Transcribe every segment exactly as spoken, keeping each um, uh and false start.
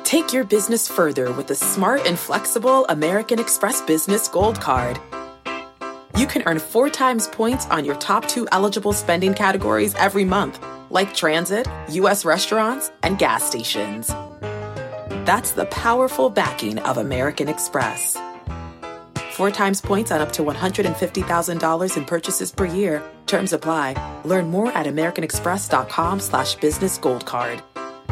Take your business further with the smart and flexible American Express Business Gold Card. You can earn four times points on your top two eligible spending categories every month, like transit, U S restaurants, and gas stations. That's the powerful backing of American Express. Four times points on up to one hundred fifty thousand dollars in purchases per year. Terms apply. Learn more at americanexpress.com slash business gold card.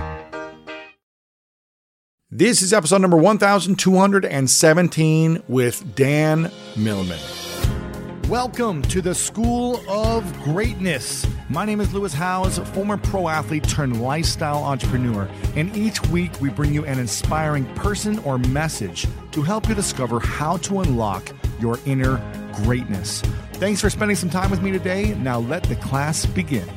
This is episode number one thousand two hundred seventeen with Dan Millman. Welcome to the School of Greatness. My name is Lewis Howes, former pro athlete turned lifestyle entrepreneur, and each week we bring you an inspiring person or message to help you discover how to unlock your inner greatness. Thanks for spending some time with me today. Now let the class begin.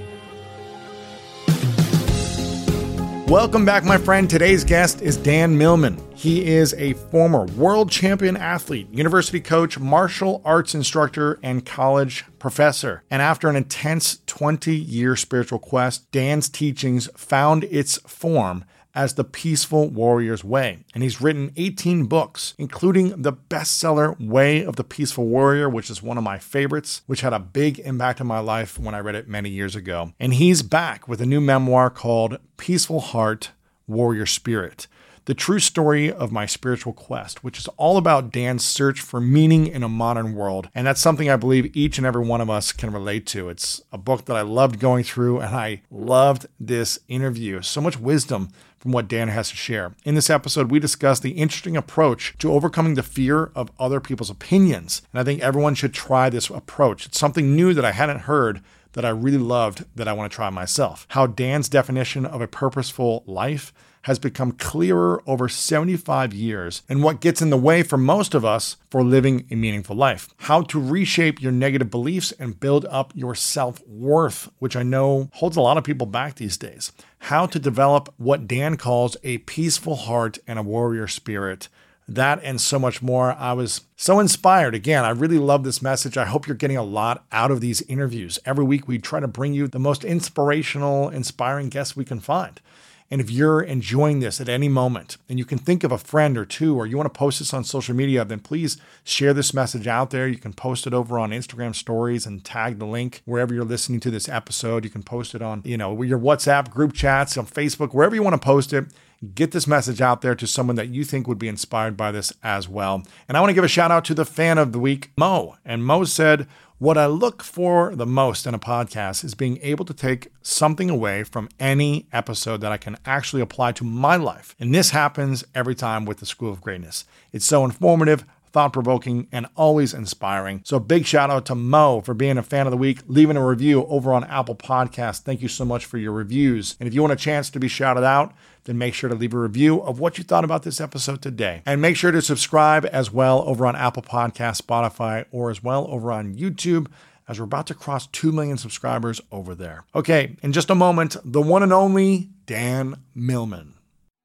Welcome back, my friend. Today's guest is Dan Millman. He is a former world champion athlete, university coach, martial arts instructor, and college professor. And after an intense twenty-year spiritual quest, Dan's teachings found its form as the Peaceful Warrior's Way. And he's written eighteen books, including the bestseller Way of the Peaceful Warrior, which is one of my favorites, which had a big impact on my life when I read it many years ago. And he's back with a new memoir called Peaceful Heart, Warrior Spirit, the true story of my spiritual quest, which is all about Dan's search for meaning in a modern world. And that's something I believe each and every one of us can relate to. It's a book that I loved going through, and I loved this interview. So much wisdom from what Dan has to share. In this episode, we discuss the interesting approach to overcoming the fear of other people's opinions. And I think everyone should try this approach. It's something new that I hadn't heard that I really loved that I want to try myself. How Dan's definition of a purposeful life has become clearer over seventy-five years, and what gets in the way for most of us for living a meaningful life. How to reshape your negative beliefs and build up your self-worth, which I know holds a lot of people back these days. How to develop what Dan calls a peaceful heart and a warrior spirit. That and so much more. I was so inspired. Again, I really love this message. I hope you're getting a lot out of these interviews. Every week we try to bring you the most inspirational, inspiring guests we can find. And if you're enjoying this at any moment and you can think of a friend or two, or you want to post this on social media, then please share this message out there. You can post it over on Instagram stories and tag the link wherever you're listening to this episode. You can post it on, you know, your WhatsApp group chats, on Facebook, wherever you want to post it. Get this message out there to someone that you think would be inspired by this as well. And I want to give a shout out to the fan of the week, Mo. And Mo said, what I look for the most in a podcast is being able to take something away from any episode that I can actually apply to my life. And this happens every time with the School of Greatness. It's so informative, thought-provoking, and always inspiring. So big shout out to Mo for being a fan of the week, leaving a review over on Apple Podcasts. Thank you so much for your reviews. And if you want a chance to be shouted out, then make sure to leave a review of what you thought about this episode today. And make sure to subscribe as well over on Apple Podcasts, Spotify, or as well over on YouTube, as we're about to cross two million subscribers over there. Okay, in just a moment, the one and only Dan Millman.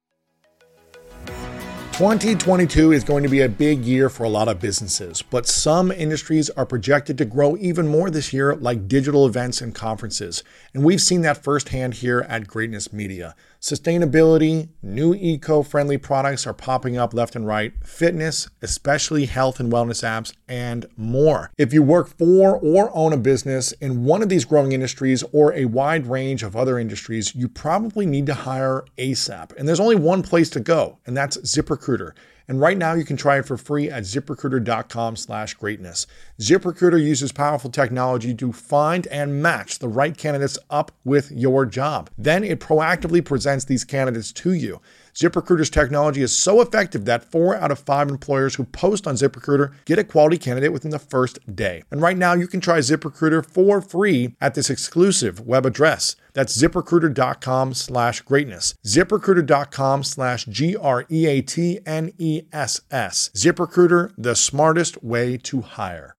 twenty twenty-two is going to be a big year for a lot of businesses, but some industries are projected to grow even more this year, like digital events and conferences. And we've seen that firsthand here at Greatness Media. Sustainability, new eco-friendly products are popping up left and right, fitness, especially health and wellness apps, and more. If you work for or own a business in one of these growing industries or a wide range of other industries, you probably need to hire ASAP. And there's only one place to go, and that's ZipRecruiter. And right now you can try it for free at ziprecruiter.com slash greatness. ZipRecruiter uses powerful technology to find and match the right candidates up with your job. Then it proactively presents these candidates to you. ZipRecruiter's technology is so effective that four out of five employers who post on ZipRecruiter get a quality candidate within the first day. And right now you can try ZipRecruiter for free at this exclusive web address. That's ziprecruiter.com slash greatness. ZipRecruiter.com slash G R E A T N E S S. ZipRecruiter, the smartest way to hire.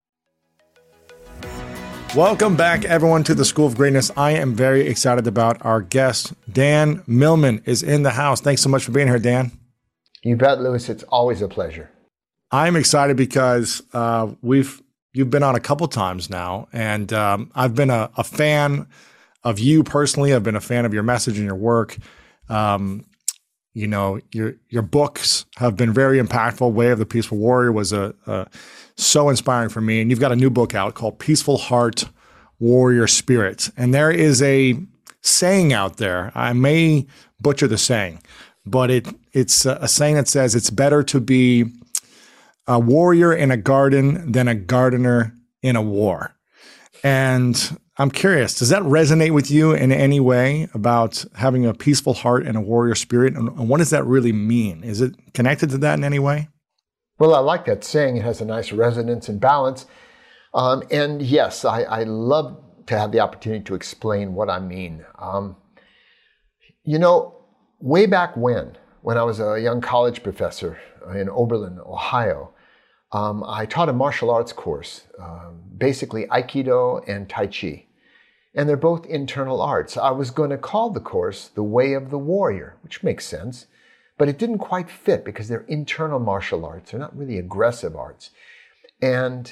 Welcome back, everyone, to the School of Greatness. I am very excited about our guest. Dan Millman is in the house. Thanks so much for being here, Dan. You bet, Lewis. It's always a pleasure. I'm excited because uh, we've you've been on a couple times now, and um, I've been a, a fan of you personally. I've been a fan of your message and your work. Um, You know, your your books have been very impactful. Way of the Peaceful Warrior was a, a so inspiring for me. And you've got a new book out called Peaceful Heart, Warrior Spirit. And there is a saying out there. I may butcher the saying, but it it's a saying that says it's better to be a warrior in a garden than a gardener in a war. And I'm curious, does that resonate with you in any way about having a peaceful heart and a warrior spirit? And what does that really mean? Is it connected to that in any way? Well, I like that saying. It has a nice resonance and balance. Um, and yes, I, I love to have the opportunity to explain what I mean. Um, you know, way back when, when I was a young college professor in Oberlin, Ohio, um, I taught a martial arts course, uh, basically Aikido and Tai Chi. And they're both internal arts. I was going to call the course The Way of the Warrior, which makes sense, but it didn't quite fit because they're internal martial arts. They're not really aggressive arts. And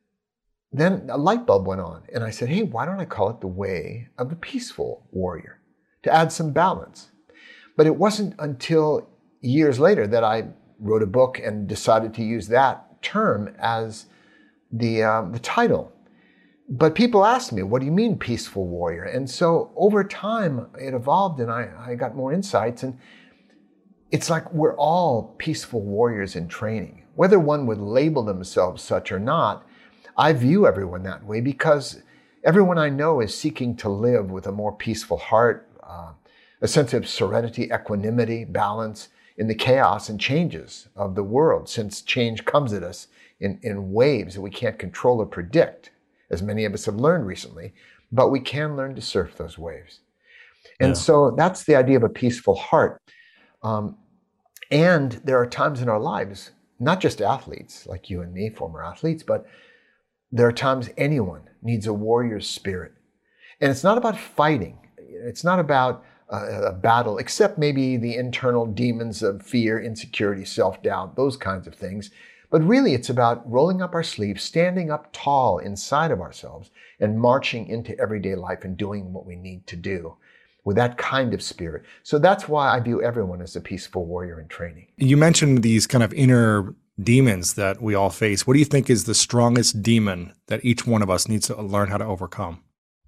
then a light bulb went on, and I said, hey, why don't I call it The Way of the Peaceful Warrior to add some balance? But it wasn't until years later that I wrote a book and decided to use that term as the, uh, the title. But people asked me, what do you mean peaceful warrior? And so over time, it evolved and I, I got more insights. And it's like we're all peaceful warriors in training. Whether one would label themselves such or not, I view everyone that way because everyone I know is seeking to live with a more peaceful heart, uh, a sense of serenity, equanimity, balance in the chaos and changes of the world, since change comes at us in, in waves that we can't control or predict, as many of us have learned recently, but we can learn to surf those waves. And yeah. So that's the idea of a peaceful heart. Um, and there are times in our lives, not just athletes like you and me, former athletes, but there are times anyone needs a warrior's spirit. And it's not about fighting. It's not about a, a battle, except maybe the internal demons of fear, insecurity, self-doubt, those kinds of things. But really, it's about rolling up our sleeves, standing up tall inside of ourselves, and marching into everyday life and doing what we need to do with that kind of spirit. So that's why I view everyone as a peaceful warrior in training. You mentioned these kind of inner demons that we all face. What do you think is the strongest demon that each one of us needs to learn how to overcome?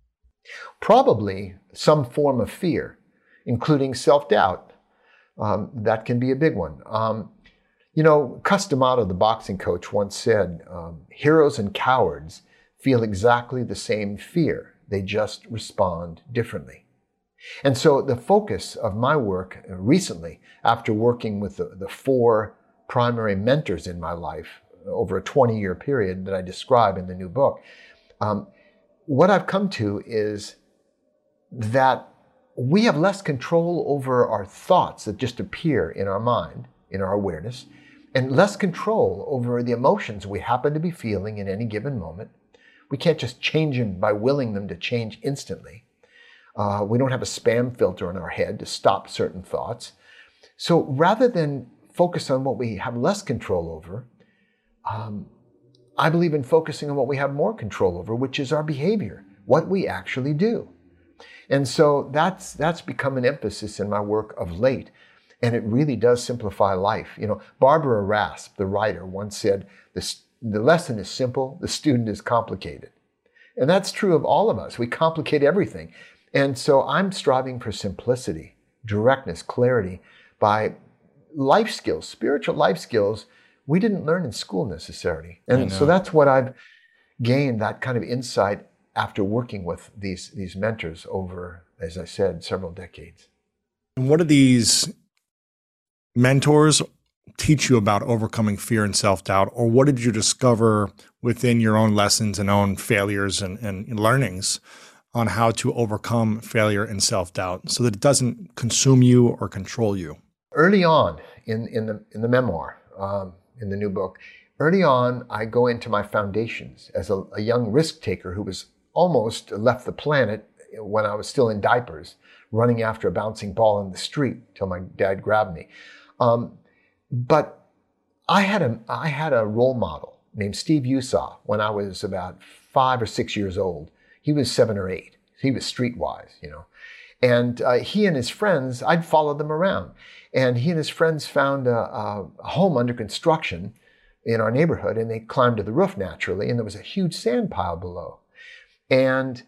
Probably some form of fear, including self-doubt. Um, that can be a big one. Um, You know, Cus D'Amato, the boxing coach, once said, um, heroes and cowards feel exactly the same fear. They just respond differently. And so the focus of my work recently, after working with the, the four primary mentors in my life over a twenty-year period that I describe in the new book, um, what I've come to is that we have less control over our thoughts that just appear in our mind, in our awareness, and less control over the emotions we happen to be feeling in any given moment. We can't just change them by willing them to change instantly. Uh, we don't have a spam filter in our head to stop certain thoughts. So rather than focus on what we have less control over, um, I believe in focusing on what we have more control over, which is our behavior, what we actually do. And so that's, that's become an emphasis in my work of late. And it really does simplify life. You know, Barbara Rasp, the writer, once said, the, the lesson is simple, the student is complicated. And that's true of all of us. We complicate everything. And so I'm striving for simplicity, directness, clarity by life skills, spiritual life skills we didn't learn in school necessarily. And so that's what I've gained, that kind of insight after working with these, these mentors over, as I said, several decades. And what are these mentors teach you about overcoming fear and self-doubt, or what did you discover within your own lessons and own failures and, and learnings on how to overcome failure and self-doubt so that it doesn't consume you or control you? Early on in, in, the, in the memoir, um, in the new book, early on, I go into my foundations as a, a young risk taker who was almost left the planet when I was still in diapers, running after a bouncing ball in the street till my dad grabbed me. Um, but I had a I had a role model named Steve Usaw when I was about five or six years old. He was seven or eight. He was streetwise, you know. And uh, he and his friends, I'd follow them around. And he and his friends found a, a home under construction in our neighborhood, and they climbed to the roof naturally, and there was a huge sand pile below. And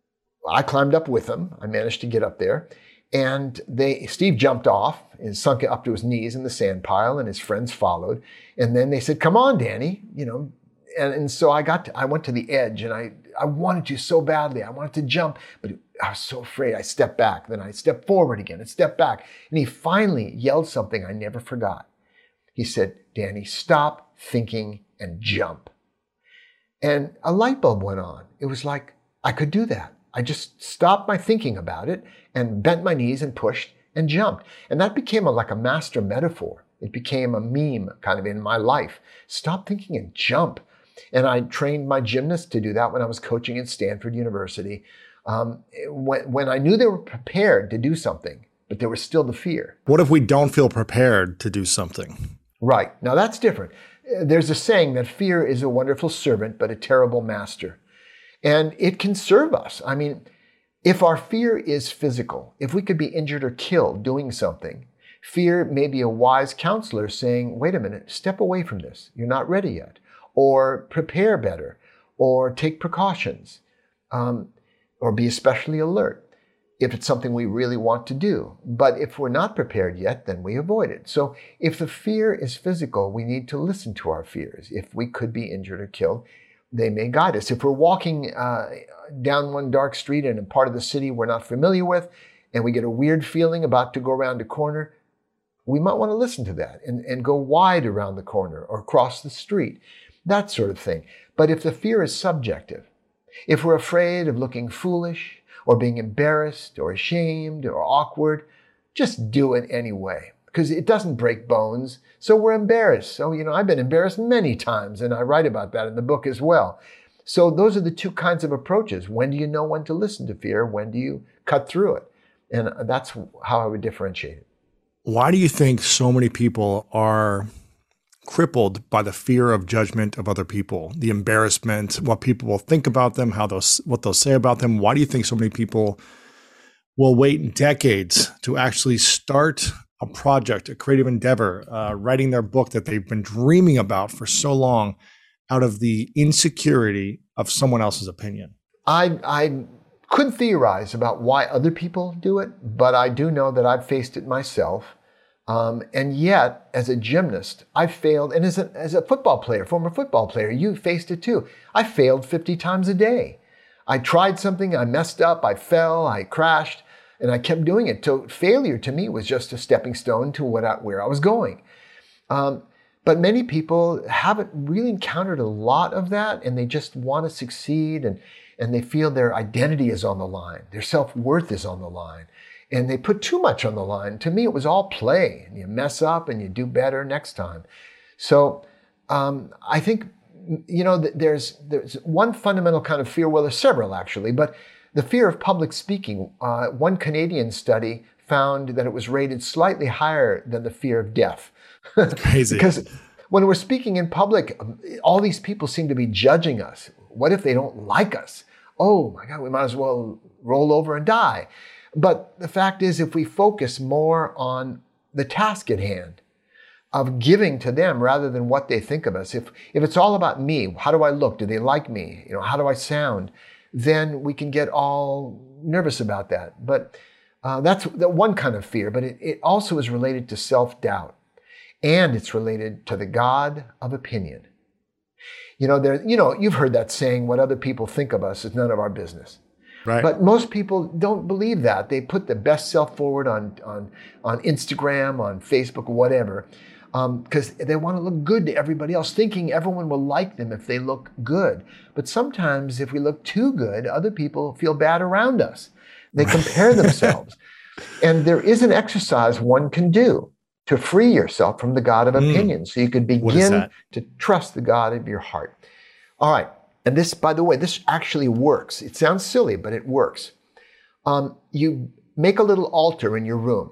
I climbed up with them. I managed to get up there. And they, Steve jumped off and sunk up to his knees in the sand pile, and his friends followed. And then they said, "Come on, Danny," you know. And, and so I got to, I went to the edge, and I, I wanted to so badly. I wanted to jump, but I was so afraid. I stepped back. Then I stepped forward again and stepped back. And he finally yelled something I never forgot. He said, "Danny, stop thinking and jump." And a light bulb went on. It was like I could do that. I just stopped my thinking about it and bent my knees and pushed and jumped. And that became a, like a master metaphor. It became a meme kind of in my life. Stop thinking and jump. And I trained my gymnasts to do that when I was coaching at Stanford University. Um, when, when I knew they were prepared to do something, but there was still the fear. What if we don't feel prepared to do something? Right. Now that's different. There's a saying that fear is a wonderful servant, but a terrible master. And it can serve us. I mean, if our fear is physical, if we could be injured or killed doing something, fear may be a wise counselor saying, "Wait a minute, step away from this. You're not ready yet." Or prepare better, or take precautions, um, or be especially alert if it's something we really want to do. But if we're not prepared yet, then we avoid it. So if the fear is physical, we need to listen to our fears. If we could be injured or killed, they may guide us. If we're walking uh, down one dark street in a part of the city we're not familiar with, and we get a weird feeling about to go around a corner, we might want to listen to that and, and go wide around the corner or cross the street, that sort of thing. But if the fear is subjective, if we're afraid of looking foolish or being embarrassed or ashamed or awkward, just do it anyway, because it doesn't break bones. So we're embarrassed. So, you know, I've been embarrassed many times, and I write about that in the book as well. So those are the two kinds of approaches. When do you know when to listen to fear? When do you cut through it? And that's how I would differentiate it. Why do you think so many people are crippled by the fear of judgment of other people, the embarrassment, what people will think about them, how they'll, what they'll say about them? Why do you think so many people will wait decades to actually start a project, a creative endeavor, uh, writing their book that they've been dreaming about for so long, out of the insecurity of someone else's opinion? I, I couldn't theorize about why other people do it, but I do know that I've faced it myself. Um, and yet, as a gymnast, I failed. And as a, as a football player, former football player, you faced it too. I failed fifty times a day. I tried something, I messed up, I fell, I crashed, and I kept doing it. So failure to me was just a stepping stone to what I, where I was going. Um, but many people haven't really encountered a lot of that, and they just want to succeed, and, and they feel their identity is on the line. Their self-worth is on the line. And they put too much on the line. To me, it was all play. And you mess up and you do better next time. So um, I think, you know, there's there's one fundamental kind of fear. Well, there's several actually, but the fear of public speaking. Uh, one Canadian study found that it was rated slightly higher than the fear of death. Crazy. Because when we're speaking in public, all these people seem to be judging us. What if they don't like us? Oh my God, we might as well roll over and die. But the fact is, if we focus more on the task at hand of giving to them rather than what they think of us, if, if it's all about me, how do I look? Do they like me? You know, how do I sound? Then we can get all nervous about that. But uh, that's the one kind of fear. But it, it also is related to self-doubt. And it's related to the God of opinion. You know, there, you know, you've heard that saying, what other people think of us is none of our business. Right. But most people don't believe that. They put the best self forward on, on, on Instagram, on Facebook, whatever, because um, they want to look good to everybody else, thinking everyone will like them if they look good. But sometimes if we look too good, other people feel bad around us. They compare themselves. And there is an exercise one can do to free yourself from the God of mm. opinion, so you could begin to trust the God of your heart. All right. And this, by the way, this actually works. It sounds silly, but it works. Um, you make a little altar in your room,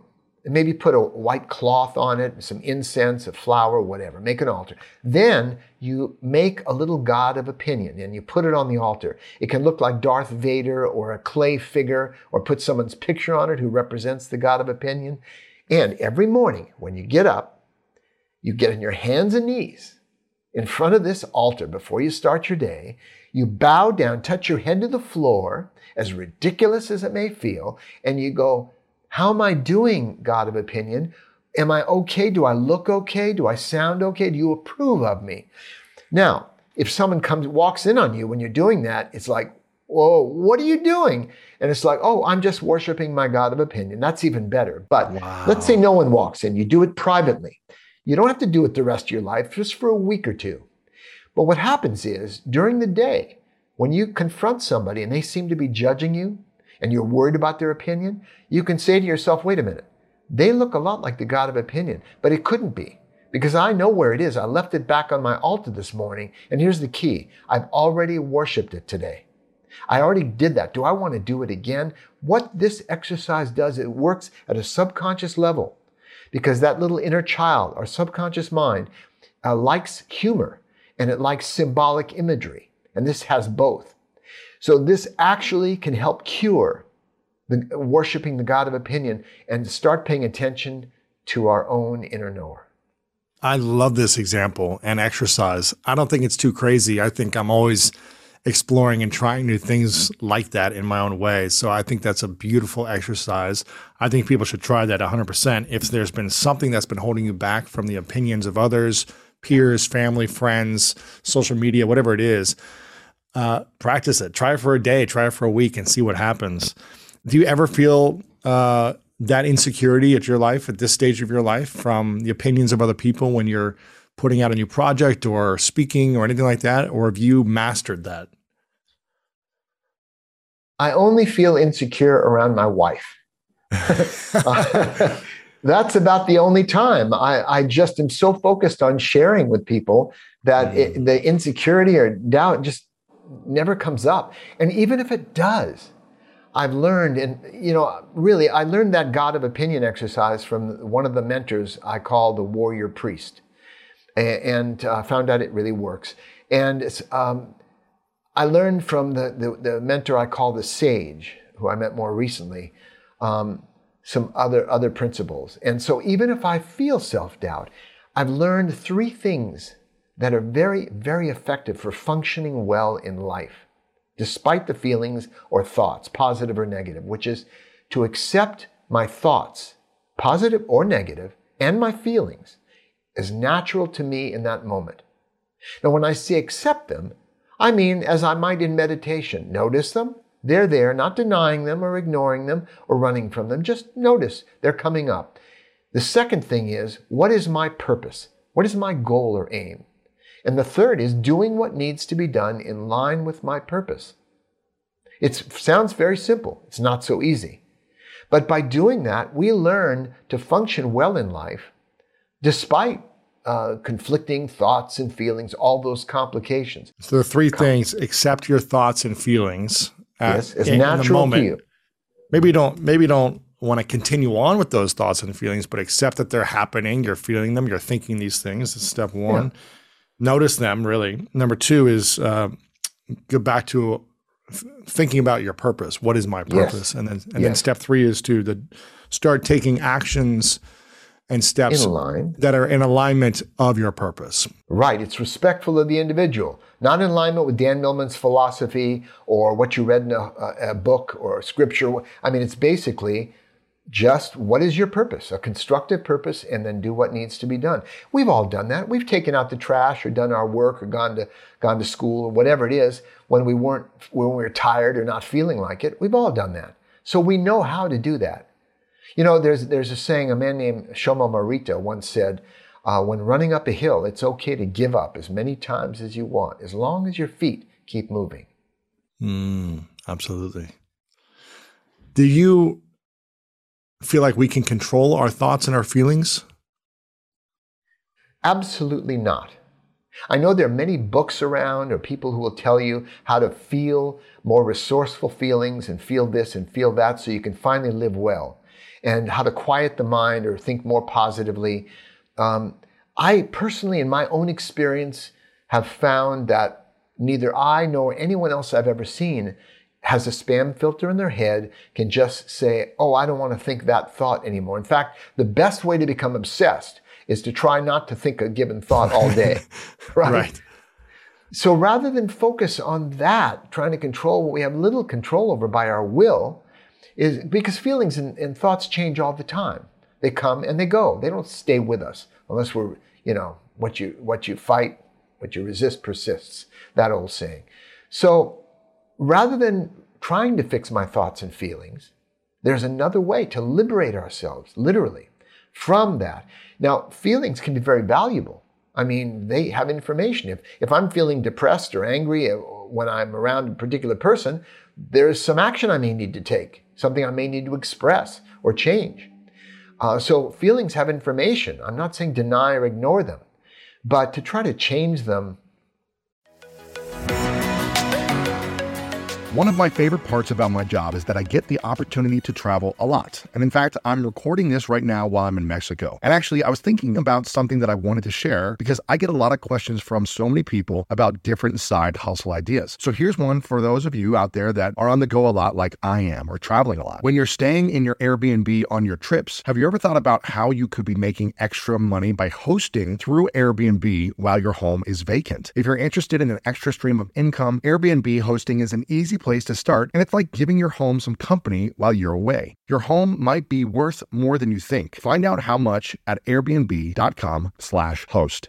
and maybe put a white cloth on it, some incense, a flower, whatever. Make an altar. Then you make a little god of opinion and you put it on the altar. It can look like Darth Vader or a clay figure, or put someone's picture on it who represents the god of opinion. And every morning when you get up, you get on your hands and knees in front of this altar before you start your day. You bow down, touch your head to the floor, as ridiculous as it may feel, and you go, how am I doing, God of opinion? Am I okay? Do I look okay? Do I sound okay? Do you approve of me? Now, if someone comes, walks in on you when you're doing that, it's like, whoa, what are you doing? And it's like, oh, I'm just worshiping my God of opinion. That's even better. But wow. Let's say no one walks in. You do it privately. You don't have to do it the rest of your life, just for a week or two. But what happens is, during the day, when you confront somebody and they seem to be judging you, and you're worried about their opinion, you can say to yourself, wait a minute, they look a lot like the God of opinion, but it couldn't be, because I know where it is. I left it back on my altar this morning, and here's the key. I've already worshiped it today. I already did that. Do I want to do it again? What this exercise does, it works at a subconscious level, because that little inner child, our subconscious mind, uh, likes humor, and it likes symbolic imagery, and this has both. So this actually can help cure the worshiping the God of opinion and start paying attention to our own inner knower. I love this example and exercise. I don't think it's too crazy. I think I'm always exploring and trying new things like that in my own way. So I think that's a beautiful exercise. I think people should try that one hundred percent. If there's been something that's been holding you back from the opinions of others, peers, family, friends, social media, whatever it is, Uh, practice it. Try it for a day, try it for a week, and see what happens. Do you ever feel uh, that insecurity at your life, at this stage of your life, from the opinions of other people when you're putting out a new project or speaking or anything like that? Or have you mastered that? I only feel insecure around my wife. uh, that's about the only time. I, I just am so focused on sharing with people that mm. it, the insecurity or doubt just never comes up. And even if it does, I've learned, and you know, really, I learned that God of opinion exercise from one of the mentors I call the warrior priest, and uh, found out it really works. And it's, um, I learned from the, the, the mentor I call the sage, who I met more recently, um, some other, other principles. And so even if I feel self-doubt, I've learned three things that are very, very effective for functioning well in life, despite the feelings or thoughts, positive or negative, which is to accept my thoughts, positive or negative, and my feelings as natural to me in that moment. Now, when I say accept them, I mean, as I might in meditation, notice them. They're there, not denying them or ignoring them or running from them. Just notice they're coming up. The second thing is, what is my purpose? What is my goal or aim? And the third is doing what needs to be done in line with my purpose. It sounds very simple. It's not so easy. But by doing that, we learn to function well in life, despite uh, conflicting thoughts and feelings, all those complications. So the three Com- things: accept your thoughts and feelings. At, yes, it's natural to you. Maybe you don't. Maybe you don't want to continue on with those thoughts and feelings, but accept that they're happening. You're feeling them. You're thinking these things. That's step one. Yeah. Notice them, really. Number two is uh, go back to f- thinking about your purpose. What is my purpose? Yes. And then and yes. then step three is to the, start taking actions and steps in line. that are in alignment of your purpose. Right. It's respectful of the individual, not in alignment with Dan Millman's philosophy or what you read in a, a book or a scripture. I mean, it's basically just what is your purpose, a constructive purpose, and then do what needs to be done. We've all done that. We've taken out the trash or done our work or gone to gone to school or whatever it is when we weren't when we were tired or not feeling like it. We've all done that. So we know how to do that. You know, there's there's a saying, a man named Shlomo Morita once said, uh, when running up a hill, it's okay to give up as many times as you want, as long as your feet keep moving. Mm, absolutely. Do you feel like we can control our thoughts and our feelings? Absolutely not. I know there are many books around or people who will tell you how to feel more resourceful feelings and feel this and feel that so you can finally live well. and how to quiet the mind or think more positively. Um, I personally, in my own experience, have found that neither I nor anyone else I've ever seen has a spam filter in their head, can just say, oh, I don't want to think that thought anymore. In fact, the best way to become obsessed is to try not to think a given thought all day, right? Right. So rather than focus on that, trying to control what we have little control over by our will, is because feelings and, and thoughts change all the time. They come and they go. They don't stay with us unless we're, you know, what you what you fight, what you resist persists, that old saying. So rather than trying to fix my thoughts and feelings, there's another way to liberate ourselves, literally, from that. Now, feelings can be very valuable. I mean, they have information. If, if I'm feeling depressed or angry when I'm around a particular person, there's some action I may need to take, something I may need to express or change. Uh, so feelings have information. I'm not saying deny or ignore them, but to try to change them. One of my favorite parts about my job is that I get the opportunity to travel a lot. And in fact, I'm recording this right now while I'm in Mexico. And actually, I was thinking about something that I wanted to share because I get a lot of questions from so many people about different side hustle ideas. So here's one for those of you out there that are on the go a lot like I am, or traveling a lot. When you're staying in your Airbnb on your trips, have you ever thought about how you could be making extra money by hosting through Airbnb while your home is vacant? If you're interested in an extra stream of income, Airbnb hosting is an easy place to start, and it's like giving your home some company while you're away. Your home might be worth more than you think. Find out how much at airbnb.com slash host.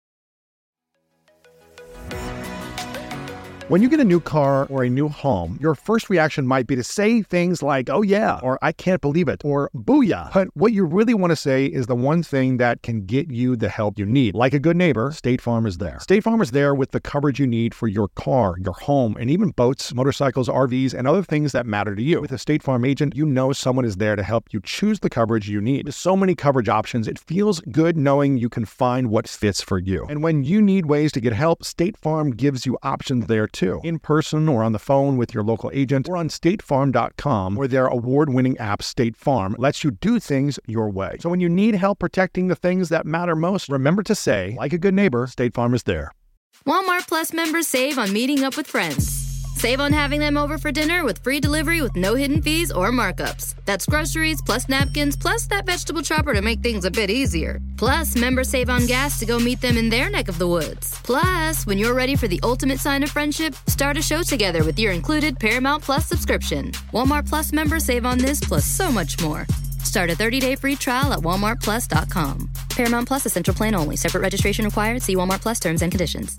When you get a new car or a new home, your first reaction might be to say things like, oh yeah, or I can't believe it, or booyah. But what you really want to say is the one thing that can get you the help you need. Like a good neighbor, State Farm is there. State Farm is there with the coverage you need for your car, your home, and even boats, motorcycles, R Vs, and other things that matter to you. With a State Farm agent, you know someone is there to help you choose the coverage you need. With so many coverage options, it feels good knowing you can find what fits for you. And when you need ways to get help, State Farm gives you options there too. In person or on the phone with your local agent or on state farm dot com, where their award-winning app State Farm lets you do things your way. So when you need help protecting the things that matter most, remember to say, like a good neighbor, State Farm is there. Walmart Plus members save on meeting up with friends. Save on having them over for dinner with free delivery with no hidden fees or markups. That's groceries plus napkins plus that vegetable chopper to make things a bit easier. Plus, members save on gas to go meet them in their neck of the woods. Plus, when you're ready for the ultimate sign of friendship, start a show together with your included Paramount Plus subscription. Walmart Plus members save on this plus so much more. Start a thirty-day free trial at walmart plus dot com. Paramount Plus Essential Plan only. Separate registration required. See Walmart Plus terms and conditions.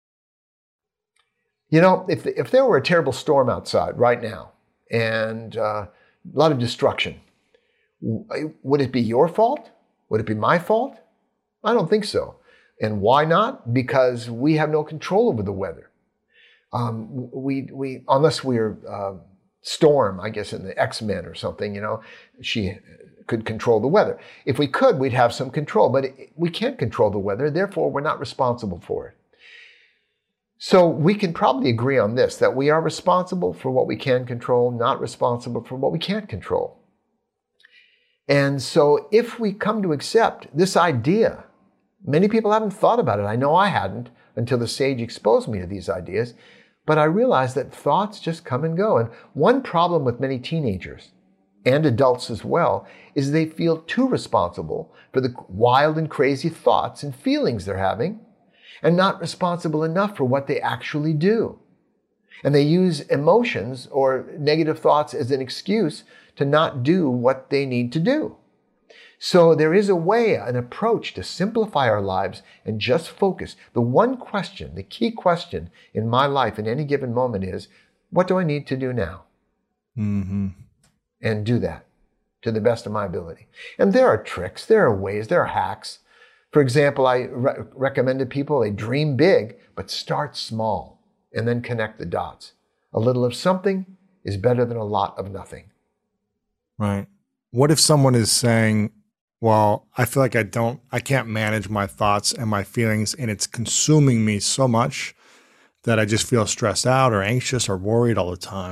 You know, if if there were a terrible storm outside right now and uh, a lot of destruction, would it be your fault? Would it be my fault? I don't think so. And why not? Because we have no control over the weather. Um, we we unless we're uh, Storm, I guess in the X-Men or something, you know, she could control the weather. If we could, we'd have some control, but it, we can't control the weather. Therefore, we're not responsible for it. So we can probably agree on this, that we are responsible for what we can control, not responsible for what we can't control. And so if we come to accept this idea, many people haven't thought about it. I know I hadn't until the sage exposed me to these ideas, but I realized that thoughts just come and go. And one problem with many teenagers and adults as well is they feel too responsible for the wild and crazy thoughts and feelings they're having, and not responsible enough for what they actually do. And they use emotions or negative thoughts as an excuse to not do what they need to do. So there is a way, an approach to simplify our lives and just focus. The one question, the key question in my life in any given moment is, what do I need to do now? Mm-hmm. And do that to the best of my ability. And there are tricks, there are ways, there are hacks. For example, I re- recommended people, they dream big, but start small and then connect the dots. A little of something is better than a lot of nothing. Right. What if someone is saying, well, I feel like I don't, I can't manage my thoughts and my feelings, and it's consuming me so much that I just feel stressed out or anxious or worried all the time.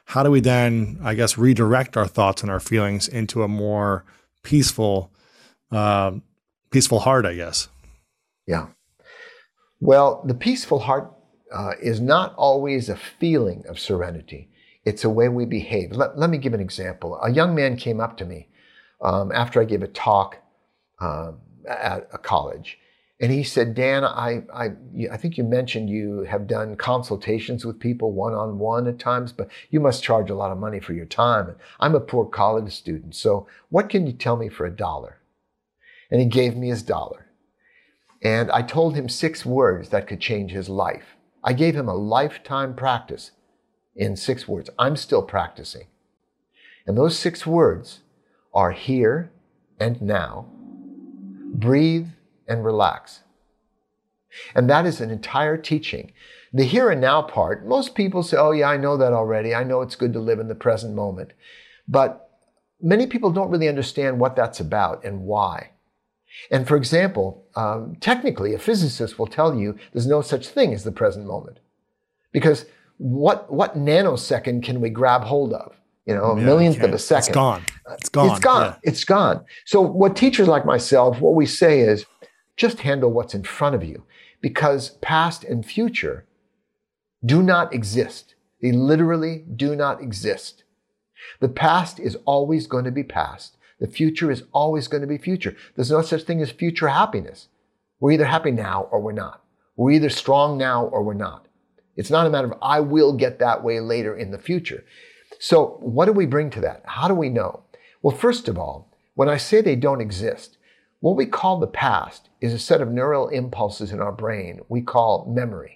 how do we then, I guess, redirect our thoughts and our feelings into a more peaceful, uh, peaceful heart, I guess? Yeah. Well, the peaceful heart uh, is not always a feeling of serenity. It's a way we behave. Let, let me give an example. A young man came up to me um, after I gave a talk um, at a college. And he said, Dan, I, I, I think you mentioned you have done consultations with people one-on-one at times, but you must charge a lot of money for your time. And I'm a poor college student, so what can you tell me for a dollar? And he gave me his dollar. And I told him six words that could change his life. I gave him a lifetime practice in six words. I'm still practicing. And those six words are here and now, breathe, and relax. And that is an entire teaching. The here and now part, most people say, oh yeah, I know that already. I know it's good to live in the present moment. But many people don't really understand what that's about and why. And for example, um, technically, a physicist will tell you there's no such thing as the present moment. Because what, what nanosecond can we grab hold of? You know, a yeah, millionth of a second. It's gone. It's gone. It's gone. Yeah. It's gone. So what teachers like myself, what we say is, just handle what's in front of you, because past and future do not exist. They literally do not exist. The past is always going to be past. The future is always going to be future. There's no such thing as future happiness. We're either happy now or we're not. We're either strong now or we're not. It's not a matter of I will get that way later in the future. So what do we bring to that? How do we know? Well, first of all, when I say they don't exist, what we call the past is a set of neural impulses in our brain we call memory.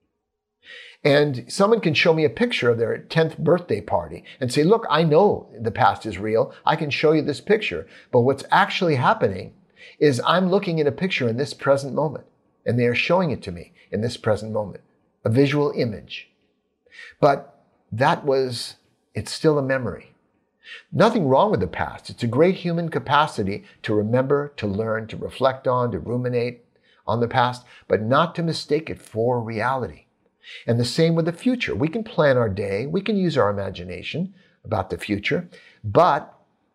And someone can show me a picture of their tenth birthday party and say, look, I know the past is real. I can show you this picture. But what's actually happening is I'm looking at a picture in this present moment, and they are showing it to me in this present moment, a visual image. But that was, it's still a memory. Nothing wrong with the past. It's a great human capacity to remember, to learn, to reflect on, to ruminate on the past, but not to mistake it for reality. And the same with the future. We can plan our day. We can use our imagination about the future, but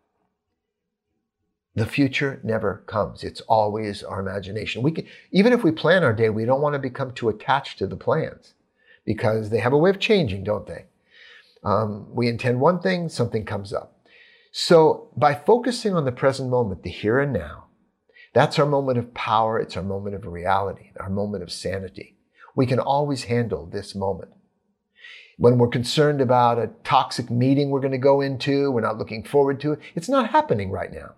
the future never comes. It's always our imagination. We can, even if we plan our day, we don't want to become too attached to the plans because they have a way of changing, don't they? Um, we intend one thing, something comes up. So by focusing on the present moment, the here and now, that's our moment of power. It's our moment of reality, our moment of sanity. We can always handle this moment. When we're concerned about a toxic meeting we're going to go into, we're not looking forward to it. It's not happening right now.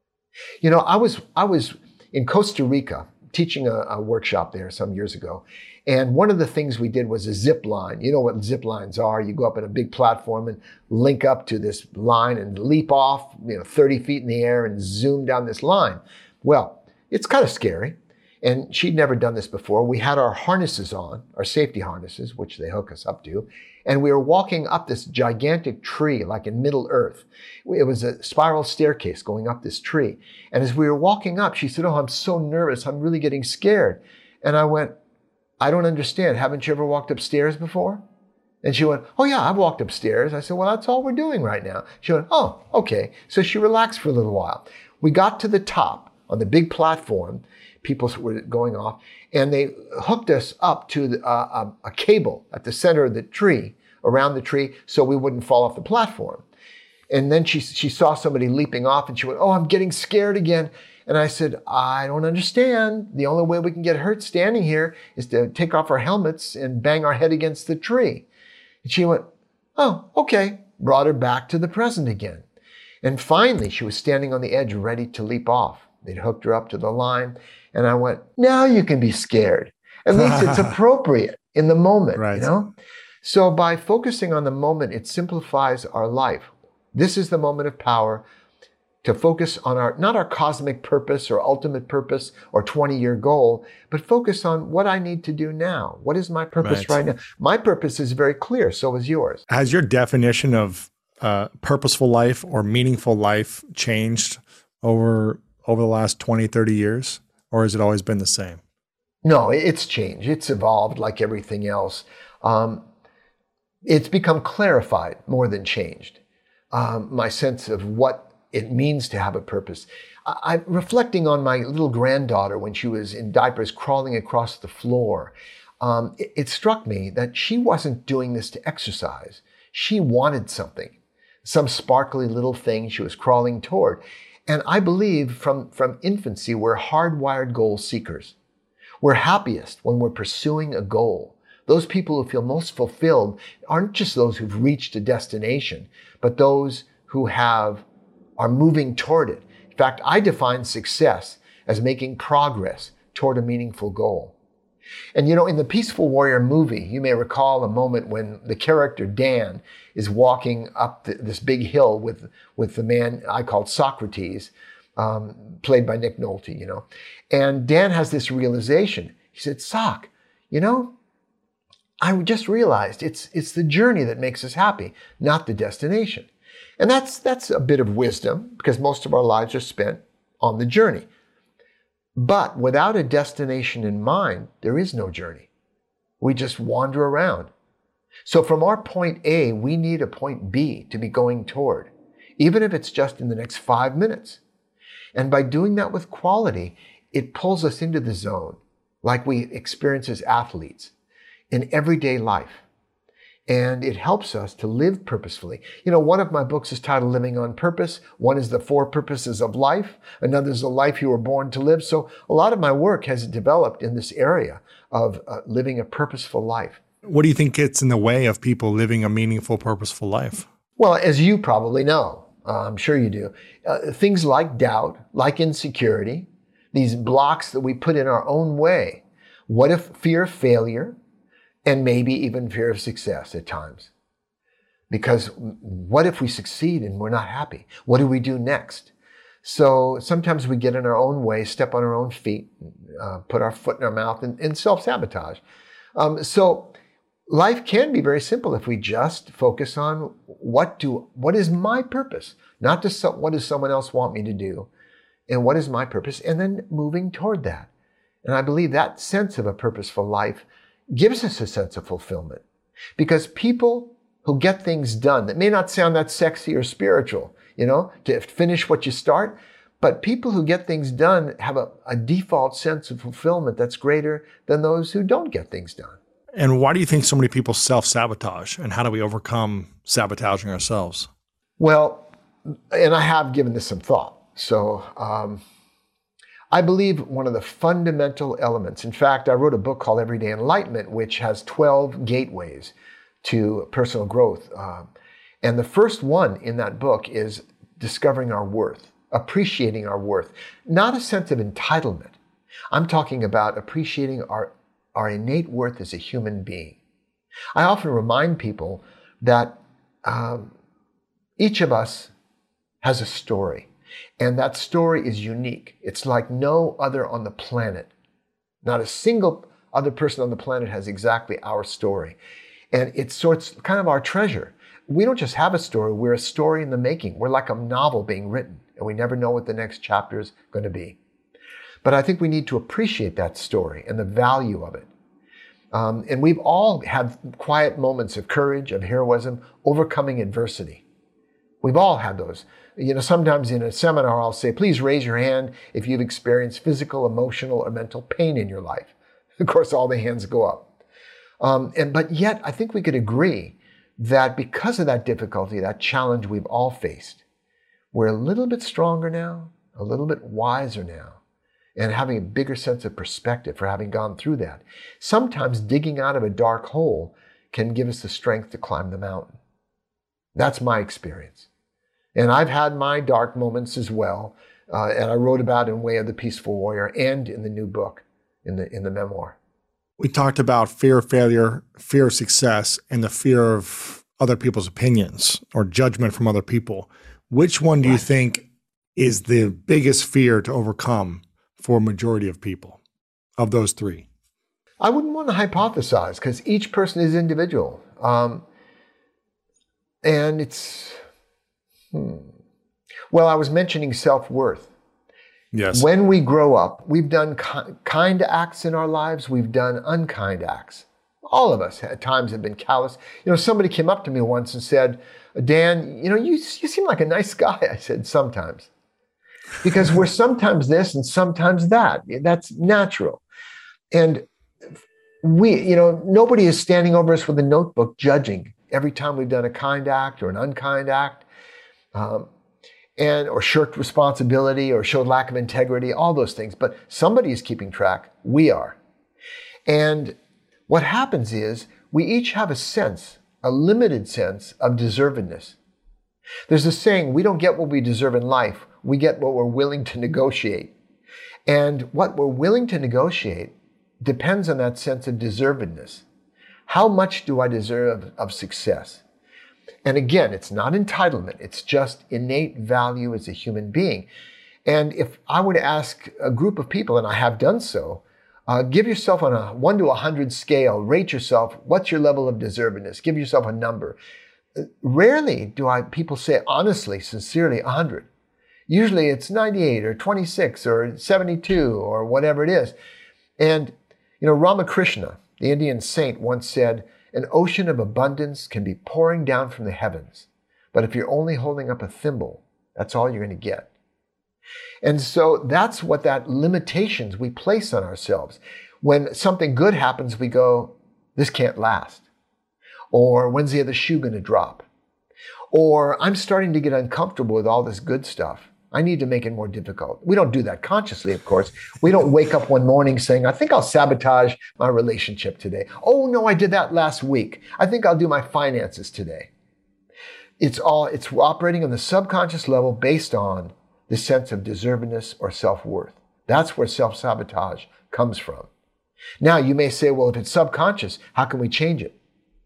You know, I was, I was in Costa Rica teaching a, a workshop there some years ago. And one of the things we did was a zip line. You know what zip lines are. You go up in a big platform and link up to this line and leap off, you know, thirty feet in the air and zoom down this line. Well, it's kind of scary. And she'd never done this before. We had our harnesses on, our safety harnesses, which they hook us up to. And we were walking up this gigantic tree, like in Middle Earth. It was a spiral staircase going up this tree. And as we were walking up, she said, oh, I'm so nervous. I'm really getting scared. And I went, I don't understand. Haven't you ever walked upstairs before? And she went, oh yeah, I've walked upstairs. I said, well, that's all we're doing right now. She went, oh, okay. So she relaxed for a little while. We got to the top on the big platform. People were going off, and they hooked us up to the, uh, a, a cable at the center of the tree, around the tree, so we wouldn't fall off the platform. And then she, she saw somebody leaping off, and she went, oh, I'm getting scared again. And I said, I don't understand. The only way we can get hurt standing here is to take off our helmets and bang our head against the tree. And she went, oh, okay. Brought her back to the present again. And finally, she was standing on the edge ready to leap off. They'd hooked her up to the line. And I went, now you can be scared. At least it's appropriate in the moment, right. You know? So by focusing on the moment, it simplifies our life. This is the moment of power to focus on our, not our cosmic purpose or ultimate purpose or twenty-year goal, but focus on what I need to do now. What is my purpose right, right now? My purpose is very clear. So is yours. Has your definition of uh, purposeful life or meaningful life changed over, over the last twenty, thirty years? Or has it always been the same? No, it's changed. It's evolved like everything else. Um, it's become clarified more than changed. Um, my sense of what it means to have a purpose. I, I'm reflecting on my little granddaughter when she was in diapers crawling across the floor. Um, it, it struck me that she wasn't doing this to exercise. She wanted something, some sparkly little thing she was crawling toward. And I believe from, from infancy, we're hardwired goal seekers. We're happiest when we're pursuing a goal. Those people who feel most fulfilled aren't just those who've reached a destination, but those who have are moving toward it. In fact, I define success as making progress toward a meaningful goal. And you know, in the Peaceful Warrior movie, you may recall a moment when the character Dan is walking up the, this big hill with, with the man I called Socrates, um, played by Nick Nolte, you know. And Dan has this realization. He said, Soc, you know, I just realized it's, it's the journey that makes us happy, not the destination. And that's, that's a bit of wisdom because most of our lives are spent on the journey. But without a destination in mind, there is no journey. We just wander around. So from our point A, we need a point B to be going toward, even if it's just in the next five minutes. And by doing that with quality, it pulls us into the zone, like we experience as athletes in everyday life. And it helps us to live purposefully. You know, one of my books is titled Living on Purpose. One is The Four Purposes of Life. Another is The Life You Were Born to Live. So a lot of my work has developed in this area of uh, living a purposeful life. What do you think gets in the way of people living a meaningful, purposeful life? Well, as you probably know, uh, I'm sure you do, uh, things like doubt, like insecurity, these blocks that we put in our own way. What if fear of failure? And maybe even fear of success at times. Because what if we succeed and we're not happy? What do we do next? So sometimes we get in our own way, step on our own feet, uh, put our foot in our mouth, and, and self-sabotage. Um, so life can be very simple if we just focus on what do what is my purpose, not just so, what does someone else want me to do, and what is my purpose, and then moving toward that. And I believe that sense of a purposeful life gives us a sense of fulfillment. Because people who get things done that may not sound that sexy or spiritual, you know, to finish what you start, but people who get things done have a, a default sense of fulfillment that's greater than those who don't get things done. And why do you think so many people self-sabotage? And how do we overcome sabotaging ourselves? Well, and I have given this some thought. So, um, I believe one of the fundamental elements, in fact, I wrote a book called Everyday Enlightenment, which has twelve gateways to personal growth. Uh, and the first one in that book is discovering our worth, appreciating our worth, not a sense of entitlement. I'm talking about appreciating our, our innate worth as a human being. I often remind people that um, each of us has a story. And that story is unique. It's like no other on the planet. Not a single other person on the planet has exactly our story. And it's sorts kind of our treasure. We don't just have a story, we're a story in the making. We're like a novel being written, and we never know what the next chapter is going to be. But I think we need to appreciate that story and the value of it. Um, and we've all had quiet moments of courage, of heroism, overcoming adversity. We've all had those. You know, sometimes in a seminar, I'll say, please raise your hand if you've experienced physical, emotional, or mental pain in your life. Of course, all the hands go up. Um, and but yet, I think we could agree that because of that difficulty, that challenge we've all faced, we're a little bit stronger now, a little bit wiser now, and having a bigger sense of perspective for having gone through that. Sometimes digging out of a dark hole can give us the strength to climb the mountain. That's my experience. And I've had my dark moments as well, uh, and I wrote about in Way of the Peaceful Warrior and in the new book, in the in the memoir. We talked about fear of failure, fear of success, and the fear of other people's opinions or judgment from other people. Which one do you think is the biggest fear to overcome for a majority of people, of those three? I wouldn't want to hypothesize because each person is individual. Um, and it's... Hmm. Well, I was mentioning self-worth. Yes. When we grow up, we've done ki- kind acts in our lives, we've done unkind acts. All of us at times have been callous. You know, somebody came up to me once and said, Dan, you know, you, you seem like a nice guy. I said, sometimes. Because we're sometimes this and sometimes that. That's natural. And we, you know, nobody is standing over us with a notebook judging every time we've done a kind act or an unkind act, um, and or shirked responsibility or showed lack of integrity, all those things. But somebody is keeping track. We are. And what happens is we each have a sense, a limited sense of deservedness. There's a saying, we don't get what we deserve in life. We get what we're willing to negotiate. And what we're willing to negotiate depends on that sense of deservedness. How much do I deserve of success? And again, it's not entitlement. It's just innate value as a human being. And if I were to ask a group of people, and I have done so, uh, give yourself on a one to one hundred scale, rate yourself, what's your level of deservedness? Give yourself a number. Rarely do I people say honestly, sincerely, one hundred. Usually it's ninety-eight or twenty-six or seventy-two or whatever it is. And, you know, Ramakrishna, the Indian saint, once said, an ocean of abundance can be pouring down from the heavens, but if you're only holding up a thimble, that's all you're going to get. And so that's what that limitations we place on ourselves. When something good happens, we go, this can't last. Or when's the other shoe going to drop? Or I'm starting to get uncomfortable with all this good stuff. I need to make it more difficult. We don't do that consciously, of course. We don't wake up one morning saying, I think I'll sabotage my relationship today. Oh, no, I did that last week. I think I'll do my finances today. It's all, it's operating on the subconscious level based on the sense of deservedness or self-worth. That's where self-sabotage comes from. Now, you may say, well, if it's subconscious, how can we change it?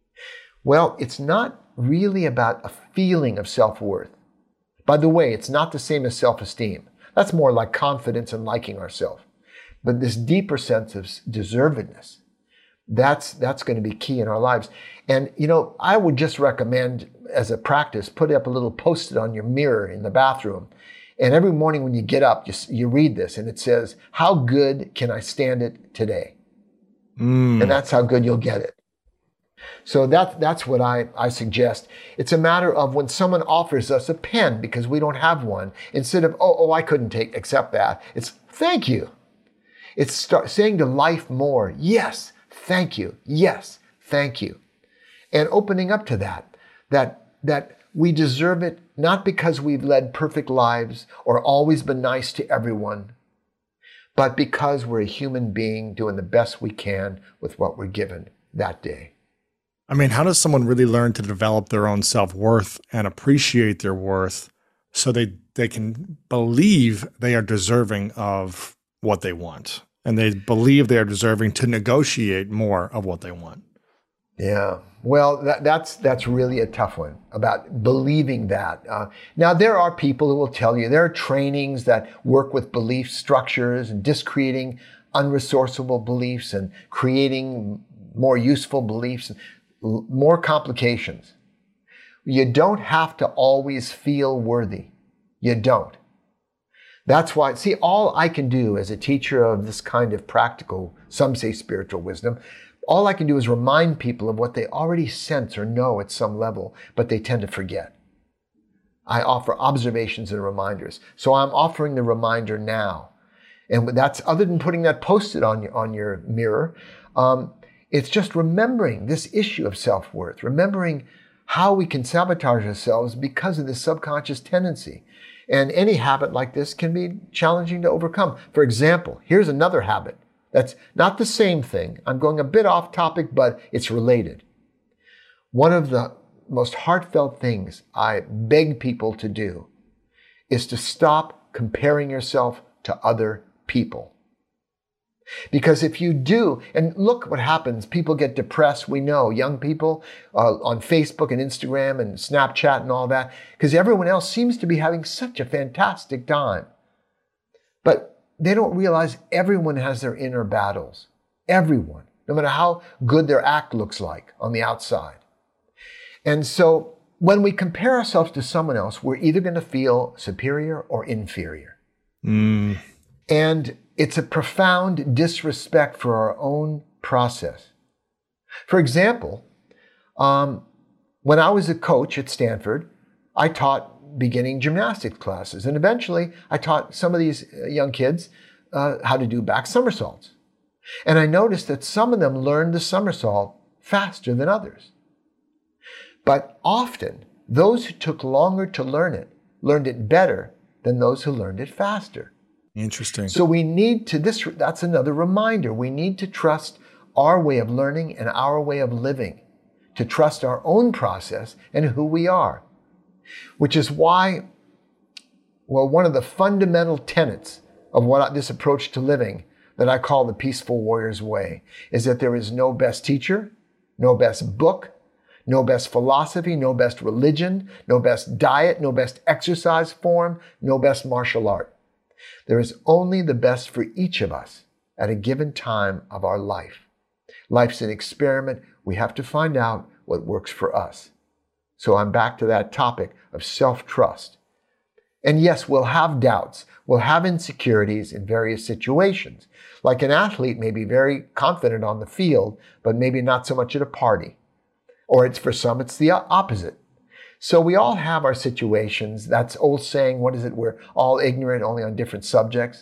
Well, it's not really about a feeling of self-worth. By the way, it's not the same as self-esteem. That's more like confidence and liking ourselves. But this deeper sense of deservedness, that's, that's going to be key in our lives. And, you know, I would just recommend as a practice, put up a little post-it on your mirror in the bathroom. And every morning when you get up, you, you read this and it says, how good can I stand it today? Mm. And that's how good you'll get it. So that, that's what I, I suggest. It's a matter of when someone offers us a pen because we don't have one, instead of, oh, oh I couldn't take accept that. It's thank you. It's start saying to life more, yes, thank you. Yes, thank you. And opening up to that, that, that we deserve it not because we've led perfect lives or always been nice to everyone, but because we're a human being doing the best we can with what we're given that day. I mean, how does someone really learn to develop their own self-worth and appreciate their worth so they, they can believe they are deserving of what they want and they believe they are deserving to negotiate more of what they want? Yeah, well, that, that's that's really a tough one about believing that. Uh, now, there are people who will tell you there are trainings that work with belief structures and discreating unresourceable beliefs and creating more useful beliefs. More complications. You don't have to always feel worthy. You don't. That's why, see, all I can do as a teacher of this kind of practical, some say spiritual wisdom, all I can do is remind people of what they already sense or know at some level, but they tend to forget. I offer observations and reminders. So I'm offering the reminder now. And that's, other than putting that post-it on your, on your mirror, um, it's just remembering this issue of self-worth, remembering how we can sabotage ourselves because of this subconscious tendency. And any habit like this can be challenging to overcome. For example, here's another habit that's not the same thing. I'm going a bit off topic, but it's related. One of the most heartfelt things I beg people to do is to stop comparing yourself to other people. Because if you do, and look what happens, people get depressed, we know, young people uh, on Facebook and Instagram and Snapchat and all that, because everyone else seems to be having such a fantastic time. But they don't realize everyone has their inner battles. Everyone, no matter how good their act looks like on the outside. And so when we compare ourselves to someone else, we're either going to feel superior or inferior. Mm. And it's a profound disrespect for our own process. For example, um, when I was a coach at Stanford, I taught beginning gymnastics classes. And eventually, I taught some of these young kids uh, how to do back somersaults. And I noticed that some of them learned the somersault faster than others. But often, those who took longer to learn it learned it better than those who learned it faster. Interesting. So we need to, this, that's another reminder. We need to trust our way of learning and our way of living, to trust our own process and who we are. Which is why, well, one of the fundamental tenets of what this approach to living that I call the Peaceful Warrior's Way is that there is no best teacher, no best book, no best philosophy, no best religion, no best diet, no best exercise form, no best martial art. There is only the best for each of us at a given time of our life. Life's an experiment. We have to find out what works for us. So I'm back to that topic of self-trust. And yes, we'll have doubts. We'll have insecurities in various situations. Like an athlete may be very confident on the field, but maybe not so much at a party. Or it's for some, it's the opposite. So we all have our situations. That's old saying, what is it? We're all ignorant only on different subjects.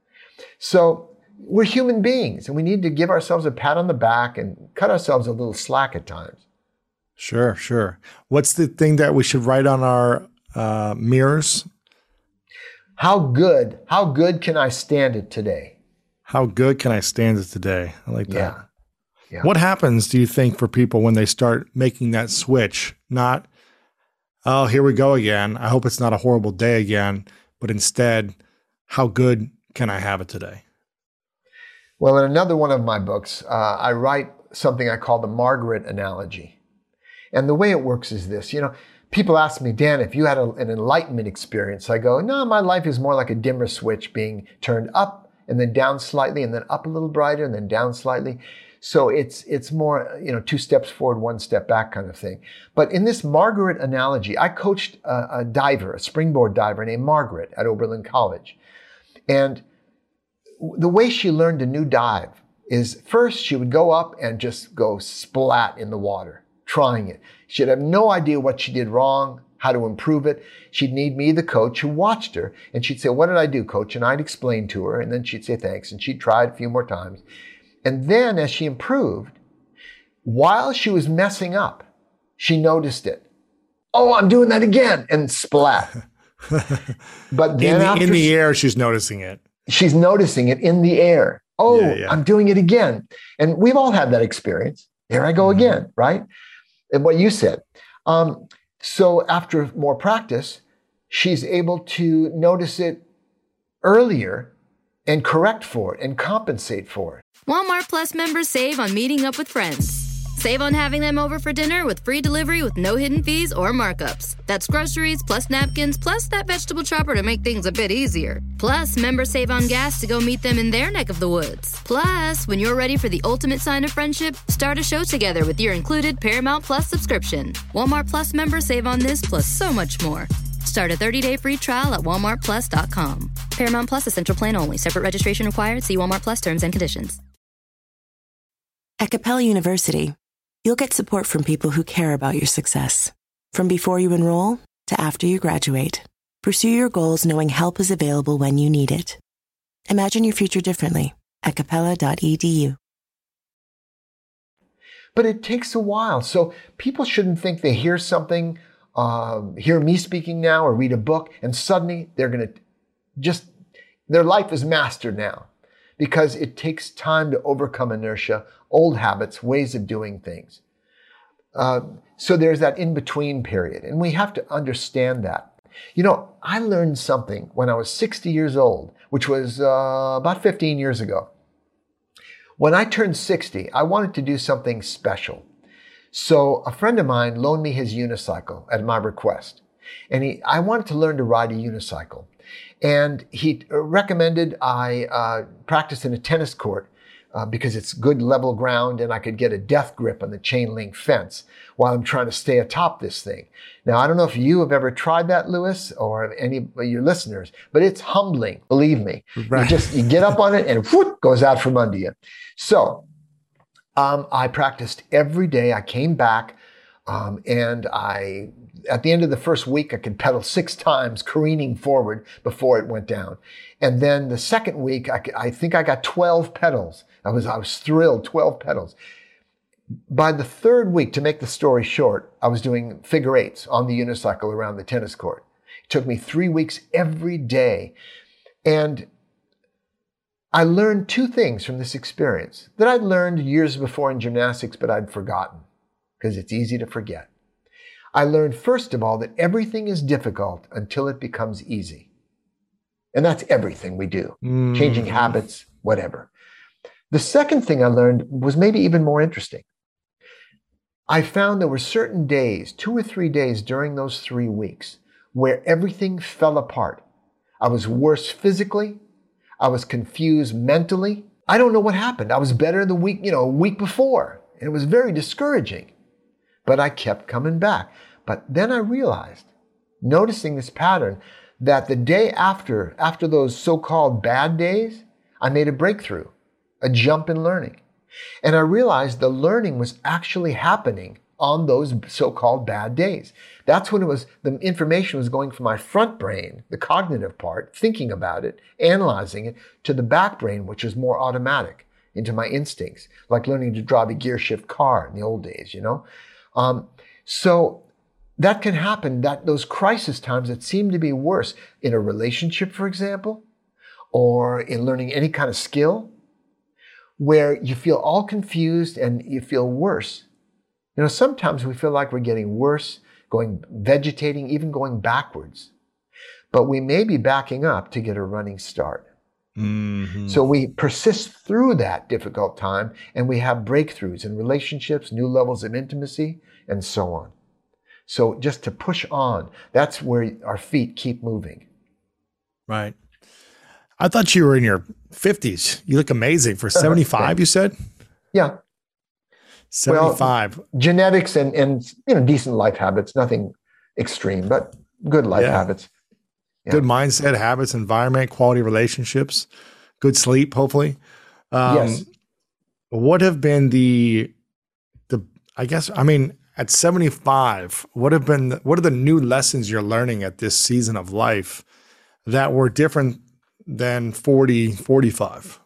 So we're human beings, and we need to give ourselves a pat on the back and cut ourselves a little slack at times. Sure, sure. What's the thing that we should write on our uh, mirrors? How good, how good can I stand it today? How good can I stand it today? I like that. Yeah. Yeah. What happens, do you think, for people when they start making that switch? Not, oh, here we go again. I hope it's not a horrible day again, but instead, how good can I have it today? Well, in another one of my books, uh, I write something I call the Margaret analogy. And the way it works is this, you know, people ask me, Dan, if you had a, an enlightenment experience, I go, no, my life is more like a dimmer switch being turned up and then down slightly and then up a little brighter and then down slightly. So it's it's more, you know, two steps forward, one step back kind of thing. But in this Margaret analogy, I coached a, a diver, a springboard diver named Margaret at Oberlin College. And the way she learned a new dive is first she would go up and just go splat in the water, trying it. She'd have no idea what she did wrong, how to improve it. She'd need me, the coach, who watched her. And she'd say, what did I do, coach? And I'd explain to her. And then she'd say thanks. And she'd try it a few more times. And then as she improved, while she was messing up, she noticed it. Oh, I'm doing that again. And splat. But then in the, after in the she, air, she's noticing it. She's noticing it in the air. Oh, Yeah, yeah. I'm doing it again. And we've all had that experience. There I go Mhm. again, right? And what you said. Um, so after more practice, she's able to notice it earlier and correct for it and compensate for it. Walmart Plus members save on meeting up with friends. Save on having them over for dinner with free delivery with no hidden fees or markups. That's groceries plus napkins plus that vegetable chopper to make things a bit easier. Plus, members save on gas to go meet them in their neck of the woods. Plus, when you're ready for the ultimate sign of friendship, start a show together with your included Paramount Plus subscription. Walmart Plus members save on this plus so much more. Start a thirty-day free trial at walmart plus dot com. Paramount Plus Essential Plan only. Separate registration required. See Walmart Plus terms and conditions. At Capella University, you'll get support from people who care about your success. From before you enroll to after you graduate, pursue your goals knowing help is available when you need it. Imagine your future differently at capella dot e d u. But it takes a while. So people shouldn't think they hear something, um, hear me speaking now or read a book, and suddenly they're going to just, their life is mastered now. Because it takes time to overcome inertia, old habits, ways of doing things. Uh, so there's that in-between period, and we have to understand that. You know, I learned something when I was sixty years old, which was uh, about fifteen years ago. When I turned sixty, I wanted to do something special. So a friend of mine loaned me his unicycle at my request. And he, I wanted to learn to ride a unicycle. And he recommended I uh, practice in a tennis court uh, because it's good level ground and I could get a death grip on the chain link fence while I'm trying to stay atop this thing. Now, I don't know if you have ever tried that, Lewis, or any of your listeners, but it's humbling, believe me. Right. You just, you get up on it and whoop, goes out from under you. So Um, I practiced every day. I came back um, and I, at the end of the first week, I could pedal six times careening forward before it went down. And then the second week, I, I think I got twelve pedals. I was, I was thrilled, twelve pedals. By the third week, to make the story short, I was doing figure eights on the unicycle around the tennis court. It took me three weeks every day. And I learned two things from this experience that I'd learned years before in gymnastics, but I'd forgotten because it's easy to forget. I learned, first of all, that everything is difficult until it becomes easy. And that's everything we do, mm. changing habits, whatever. The second thing I learned was maybe even more interesting. I found there were certain days, two or three days during those three weeks, where everything fell apart. I was worse physically. I was confused mentally. I don't know what happened. I was better the week, you know, a week before. And it was very discouraging. But I kept coming back. But then I realized, noticing this pattern, that the day after, after those so-called bad days, I made a breakthrough, a jump in learning. And I realized the learning was actually happening on those so-called bad days. That's when it was, the information was going from my front brain, the cognitive part, thinking about it, analyzing it, to the back brain, which is more automatic, into my instincts, like learning to drive a gear shift car in the old days, you know? Um, so that can happen, that those crisis times that seem to be worse in a relationship, for example, or in learning any kind of skill, where you feel all confused and you feel worse. You know, sometimes we feel like we're getting worse, going, vegetating, even going backwards. But we may be backing up to get a running start. Mm-hmm. So we persist through that difficult time and we have breakthroughs in relationships, new levels of intimacy, and so on. So just to push on, that's where our feet keep moving. Right. I thought you were in your fifties. You look amazing for seventy-five, you said? Yeah. seventy-five. Well, genetics and, and, you know, decent life habits, nothing extreme, but good life yeah. habits. Yeah. Good mindset, habits, environment, quality relationships, good sleep, hopefully. Um, yes. What have been the, the, I guess, I mean, at seventy-five, what have been, what are the new lessons you're learning at this season of life that were different than forty, forty-five?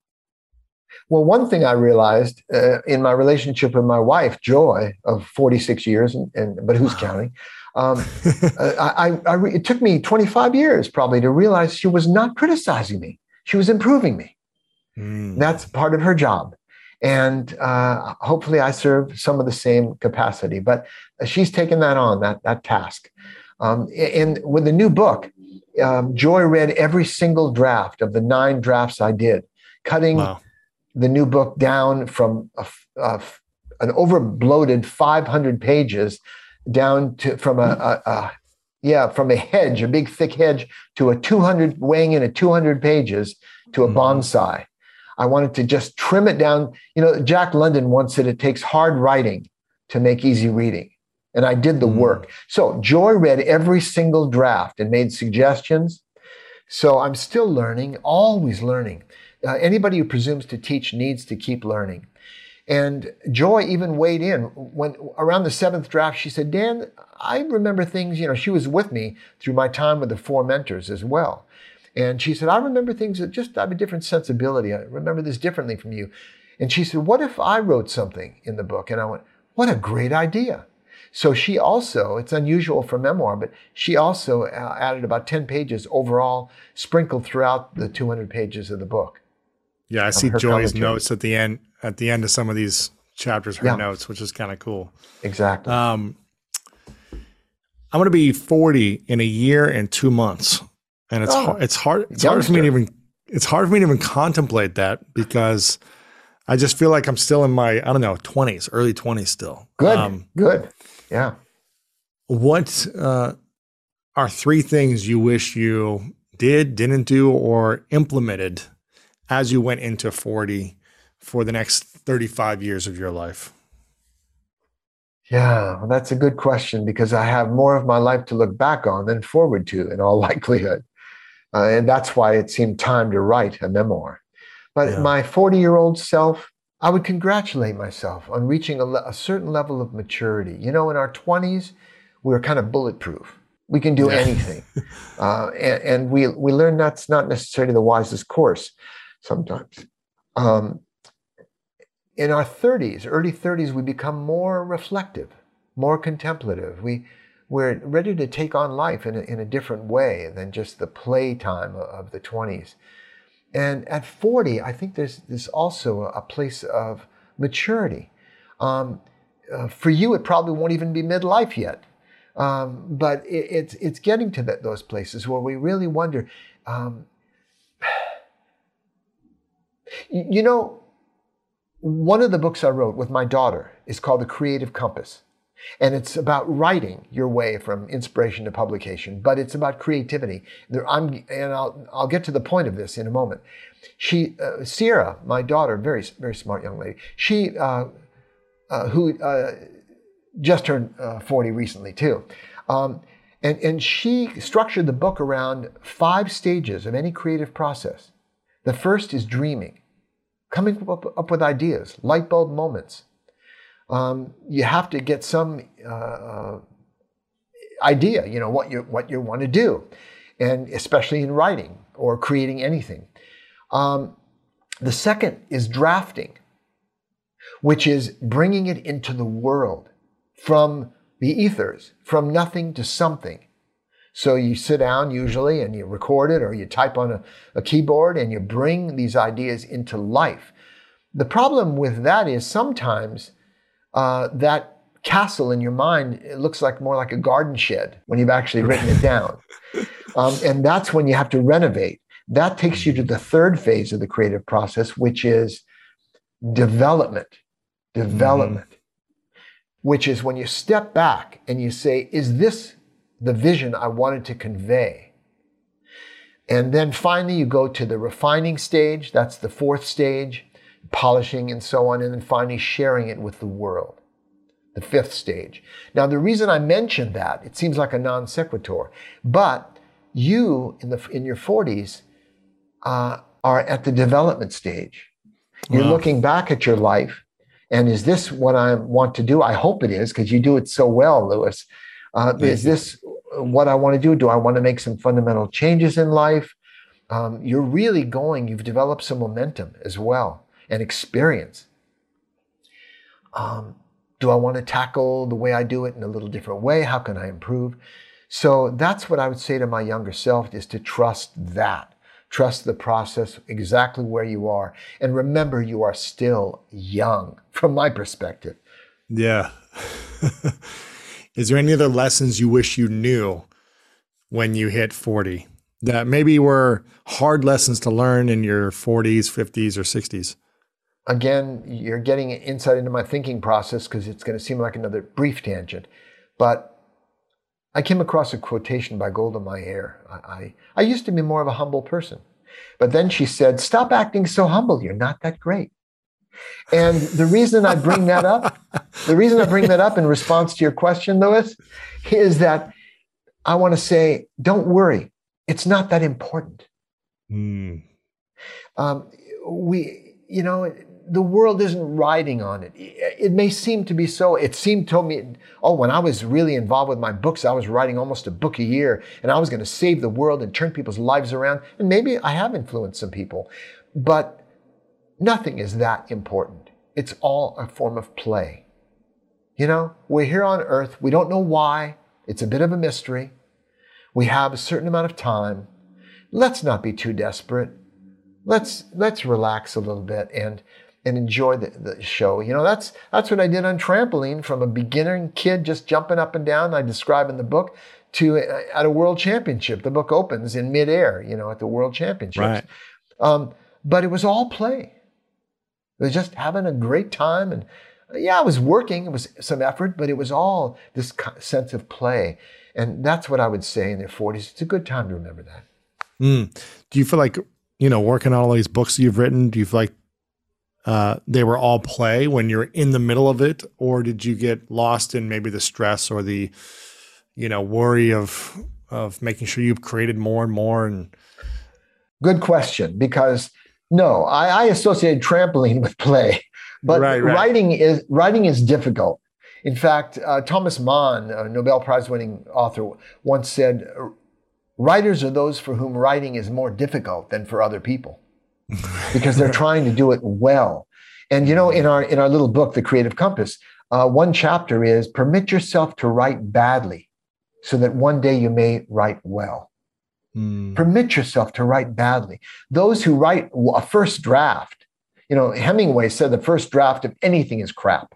Well, one thing I realized uh, in my relationship with my wife, Joy, of forty-six years, and, and but who's wow. counting? Um, I, I, I, it took me twenty-five years probably to realize she was not criticizing me. She was improving me. Mm. That's part of her job. And uh, hopefully I serve some of the same capacity. But she's taken that on, that, that task. Um, and with the new book, um, Joy read every single draft of the nine drafts I did, cutting wow. the new book down from a, a, an over-bloated five hundred pages down to from a, a, a yeah from a hedge, a big thick hedge, to a two hundred, weighing in at two hundred pages, to a bonsai. I wanted to just trim it down. You know, Jack London once said it takes hard writing to make easy reading. And I did the mm. work. So Joy read every single draft and made suggestions. So I'm still learning, always learning. Uh, anybody who presumes to teach needs to keep learning. And Joy even weighed in. When around the seventh draft, she said, Dan, I remember things, you know, she was with me through my time with the four mentors as well. And she said, I remember things that just have a different sensibility. I remember this differently from you. And she said, what if I wrote something in the book? And I went, what a great idea. So she also, it's unusual for memoir, but she also added about ten pages overall, sprinkled throughout the two hundred pages of the book. Yeah, I see Joy's commentary. Notes at the end, at the end of some of these chapters, her yeah. notes, which is kind of cool. Exactly. Um, I'm going to be forty in a year and two months. And it's, oh, hard, it's hard, it's hard for me to even, it's hard for me to even contemplate that because I just feel like I'm still in my, I don't know, twenties, early twenties still. Good, um, good. Yeah. What uh, are three things you wish you did, didn't do, or implemented as you went into forty for the next thirty-five years of your life? Yeah, well, that's a good question because I have more of my life to look back on than forward to in all likelihood. Uh, and that's why it seemed time to write a memoir. But yeah. my forty-year-old self, I would congratulate myself on reaching a, le- a certain level of maturity. You know, in our twenties, we were kind of bulletproof. We can do Yeah. anything. Uh, and, and we, we learn that's not necessarily the wisest course sometimes. Um, in our thirties, early thirties, we become more reflective, more contemplative. We, we're ready to take on life in a, in a different way than just the playtime of, of the twenties. And at forty, I think there's, there's also a place of maturity. Um, uh, for you, it probably won't even be midlife yet. Um, but it, it's it's getting to that, those places where we really wonder, um, you, you know, one of the books I wrote with my daughter is called The Creative Compass. And it's about writing your way from inspiration to publication, but it's about creativity. There, I'm, and I'll, I'll get to the point of this in a moment. She, uh, Sierra, my daughter, very, very smart young lady, she, uh, uh, who, uh, just turned uh, forty recently too. Um, and, and she structured the book around five stages of any creative process. The first is dreaming, coming up, up with ideas, light bulb moments. Um, you have to get some uh, uh, idea, you know, what you what you want to do, and especially in writing or creating anything. Um, the second is drafting, which is bringing it into the world. From the ethers, from nothing to something. So you sit down usually and you record it or you type on a, a keyboard and you bring these ideas into life. The problem with that is sometimes uh, that castle in your mind, it looks like more like a garden shed when you've actually written it down. Um, and that's when you have to renovate. That takes you to the third phase of the creative process, which is development. Development. Mm-hmm. Which is when you step back and you say, is this the vision I wanted to convey? And then finally you go to the refining stage, that's the fourth stage, polishing and so on, and then finally sharing it with the world, the fifth stage. Now the reason I mentioned that, it seems like a non sequitur, but you in, the, in your forties uh, are at the development stage. You're wow. looking back at your life. And is this what I want to do? I hope it is, because you do it so well, Louis. Uh, is this what I want to do? Do I want to make some fundamental changes in life? Um, you're really going, you've developed some momentum as well and experience. Um, do I want to tackle the way I do it in a little different way? How can I improve? So that's what I would say to my younger self, is to trust that. Trust the process exactly where you are. And remember, you are still young from my perspective. Yeah. Is there any other lessons you wish you knew when you hit forty that maybe were hard lessons to learn in your forties, fifties, or sixties? Again, you're getting insight into my thinking process because it's going to seem like another brief tangent. But I came across a quotation by Golda Meir. I, I, I used to be more of a humble person. But then she said, stop acting so humble. You're not that great. And the reason I bring that up, the reason I bring that up in response to your question, Louis, is that I want to say, don't worry. It's not that important. Mm. Um, we, you know, the world isn't riding on it. It may seem to be so. It seemed to me, oh, when I was really involved with my books, I was writing almost a book a year, and I was going to save the world and turn people's lives around. And maybe I have influenced some people, but nothing is that important. It's all a form of play. You know, we're here on earth. We don't know why. It's a bit of a mystery. We have a certain amount of time. Let's not be too desperate. Let's, let's relax a little bit and and enjoy the, the show. You know, that's that's what I did on trampoline, from a beginner kid just jumping up and down, I describe in the book, to uh, at a world championship. The book opens in midair, you know, at the world championships. Right. Um, but it was all play. It was just having a great time. And yeah, I was working. It was some effort, but it was all this sense of play. And that's what I would say in their forties. It's a good time to remember that. Mm. Do you feel like, you know, working on all these books that you've written, do you feel like Uh, they were all play when you're in the middle of it, or did you get lost in maybe the stress or the, you know, worry of of making sure you've created more and more? And good question, because no, I, I associated trampoline with play, But right, right. writing is writing is difficult. In fact, uh, Thomas Mann, a Nobel Prize-winning author, once said, "Writers are those for whom writing is more difficult than for other people, because they're trying to do it well." And you know, in our in our little book, The Creative Compass, uh, one chapter is permit yourself to write badly, so that one day you may write well. Mm. Permit yourself to write badly. Those who write a first draft, you know, Hemingway said the first draft of anything is crap.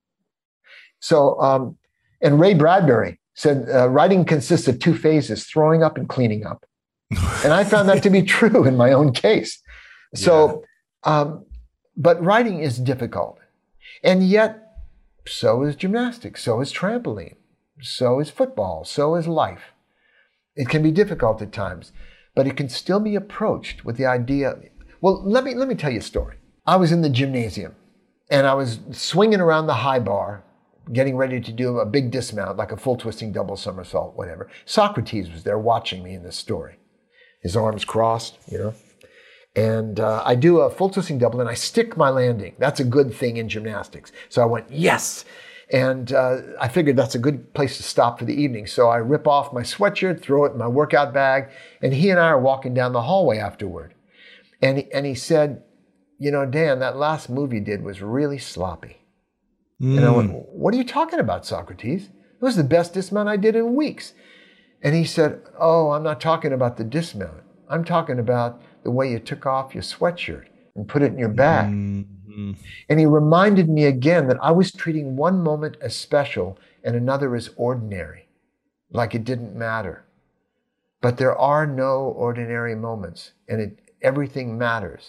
So, um, and Ray Bradbury said, uh, writing consists of two phases, throwing up and cleaning up. And I found that to be true in my own case. So, yeah. um, but writing is difficult. And yet, so is gymnastics, so is trampoline, so is football, so is life. It can be difficult at times, but it can still be approached with the idea. Well, let me, let me tell you a story. I was in the gymnasium and I was swinging around the high bar, getting ready to do a big dismount, like a full twisting double somersault, whatever. Socrates was there watching me in this story. His arms crossed, you know. And uh, I do a full twisting double and I stick my landing. That's a good thing in gymnastics. So I went, yes. And uh, I figured that's a good place to stop for the evening. So I rip off my sweatshirt, throw it in my workout bag, and he and I are walking down the hallway afterward. And he, and he said, you know, Dan, that last move you did was really sloppy. Mm. And I went, what are you talking about, Socrates? It was the best dismount I did in weeks. And he said, oh, I'm not talking about the dismount. I'm talking about the way you took off your sweatshirt and put it in your bag. Mm-hmm. And he reminded me again that I was treating one moment as special and another as ordinary, like it didn't matter. But there are no ordinary moments, and it, everything matters.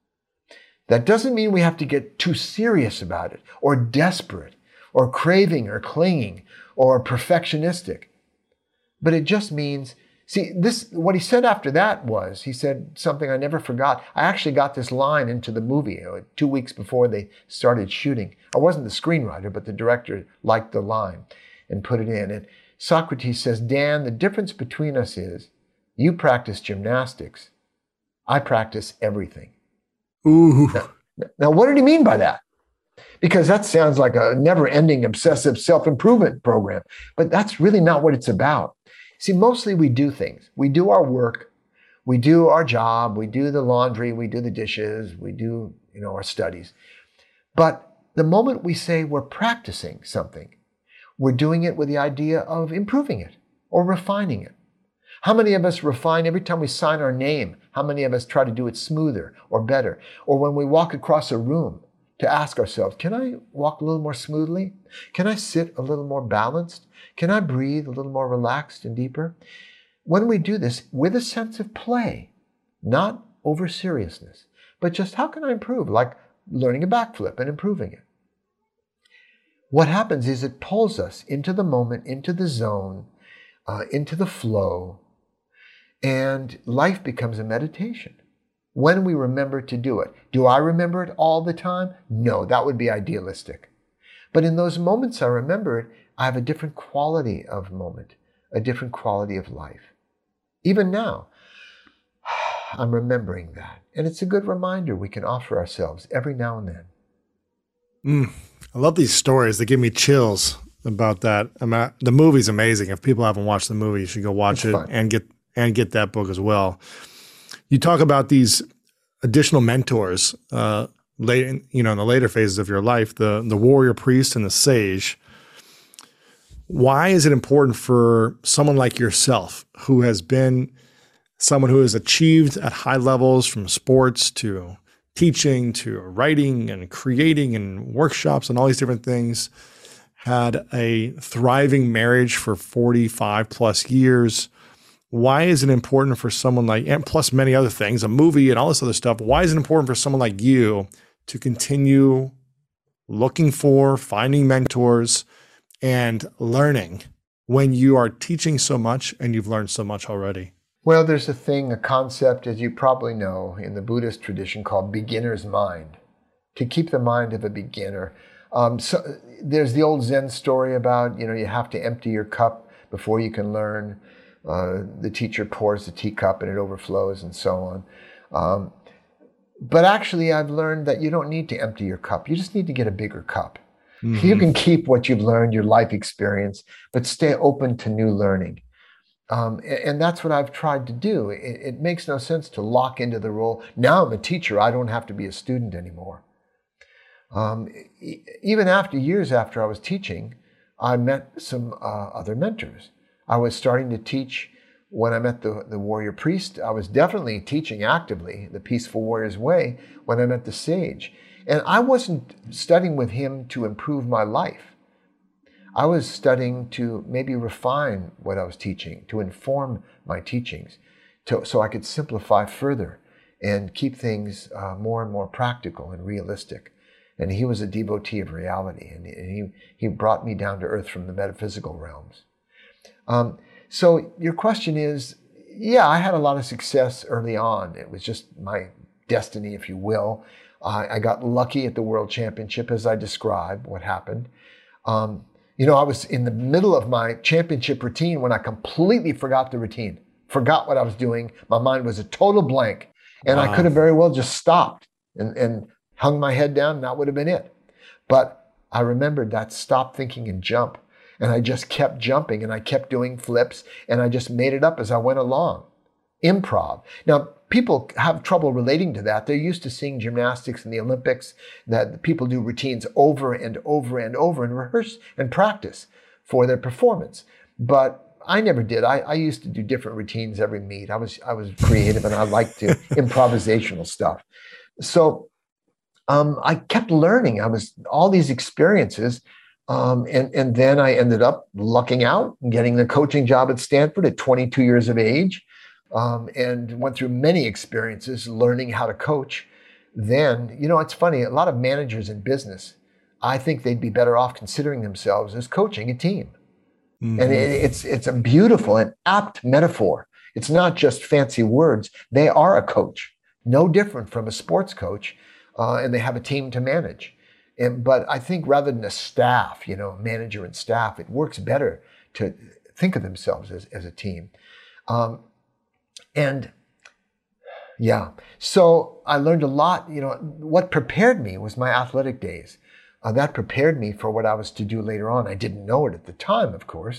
That doesn't mean we have to get too serious about it, or desperate, or craving, or clinging, or perfectionistic. But it just means, see, this, what he said after that was, he said something I never forgot. I actually got this line into the movie you know, two weeks before they started shooting. I wasn't the screenwriter, but the director liked the line and put it in. And Socrates says, Dan, the difference between us is you practice gymnastics. I practice everything. Ooh. Now, now, what did he mean by that? Because that sounds like a never-ending obsessive self-improvement program, but that's really not what it's about. See, mostly we do things. We do our work, we do our job, we do the laundry, we do the dishes, we do, you know, our studies. But the moment we say we're practicing something, we're doing it with the idea of improving it or refining it. How many of us refine every time we sign our name? How many of us try to do it smoother or better? Or when we walk across a room to ask ourselves, can I walk a little more smoothly? Can I sit a little more balanced? Can I breathe a little more relaxed and deeper? When we do this with a sense of play, not over seriousness, but just how can I improve? Like learning a backflip and improving it. What happens is it pulls us into the moment, into the zone, uh, into the flow, and life becomes a meditation. When we remember to do it. Do I remember it all the time? No, that would be idealistic. But in those moments I remember it, I have a different quality of moment, a different quality of life. Even now, I'm remembering that. And it's a good reminder we can offer ourselves every now and then. Mm, I love these stories. They give me chills about that. I mean, the movie's amazing. If people haven't watched the movie, you should go watch it's it fun. and get and get that book as well. You talk about these additional mentors uh, late, you know, in the later phases of your life, the the warrior priest and the sage. Why is it important for someone like yourself, who has been someone who has achieved at high levels from sports to teaching to writing and creating and workshops and all these different things, had a thriving marriage for forty-five plus years? Why is it important for someone like, and plus many other things, a movie and all this other stuff, why is it important for someone like you to continue looking for, finding mentors, and learning when you are teaching so much and you've learned so much already? Well, there's a thing, a concept, as you probably know, in the Buddhist tradition called beginner's mind, to keep the mind of a beginner. Um, so there's the old Zen story about, you know, you have to empty your cup before you can learn. Uh, the teacher pours the teacup and it overflows and so on. Um, But actually, I've learned that you don't need to empty your cup. You just need to get a bigger cup. Mm-hmm. You can keep what you've learned, your life experience, but stay open to new learning. Um, and that's what I've tried to do. It, it makes no sense to lock into the role. Now I'm a teacher. I don't have to be a student anymore. Um, e- even after years after I was teaching, I met some uh, other mentors. I was starting to teach when I met the, the warrior priest. I was definitely teaching actively the Peaceful Warrior's Way when I met the sage. And I wasn't studying with him to improve my life. I was studying to maybe refine what I was teaching, to inform my teachings, to, so I could simplify further and keep things uh, more and more practical and realistic. And he was a devotee of reality, and he, he brought me down to earth from the metaphysical realms. Um, so your question is, yeah, I had a lot of success early on. It was just my destiny, if you will. Uh, I got lucky at the World Championship, as I described what happened. Um, you know, I was in the middle of my championship routine when I completely forgot the routine, forgot what I was doing. My mind was a total blank. And wow. I could have very well just stopped and, and hung my head down, and that would have been it. But I remembered that stop thinking and jump. And I just kept jumping, and I kept doing flips, and I just made it up as I went along. Improv. Now, people have trouble relating to that. They're used to seeing gymnastics in the Olympics, that people do routines over and over and over and rehearse and practice for their performance. But I never did. I, I used to do different routines every meet. I was I was creative, and I liked to improvisational stuff. So um, I kept learning. I was all these experiences. Um, and, and then I ended up lucking out and getting the coaching job at Stanford at twenty-two years of age. Um, and went through many experiences learning how to coach. Then, you know, it's funny, a lot of managers in business, I think they'd be better off considering themselves as coaching a team. Mm-hmm. And it, it's it's a beautiful and apt metaphor. It's not just fancy words. They are a coach, no different from a sports coach, uh, and they have a team to manage. And, but I think rather than a staff, you know, manager and staff, it works better to think of themselves as, as a team. Um, And yeah, so I learned a lot. You know, what prepared me was my athletic days. Uh, that prepared me for what I was to do later on. I didn't know it at the time, of course.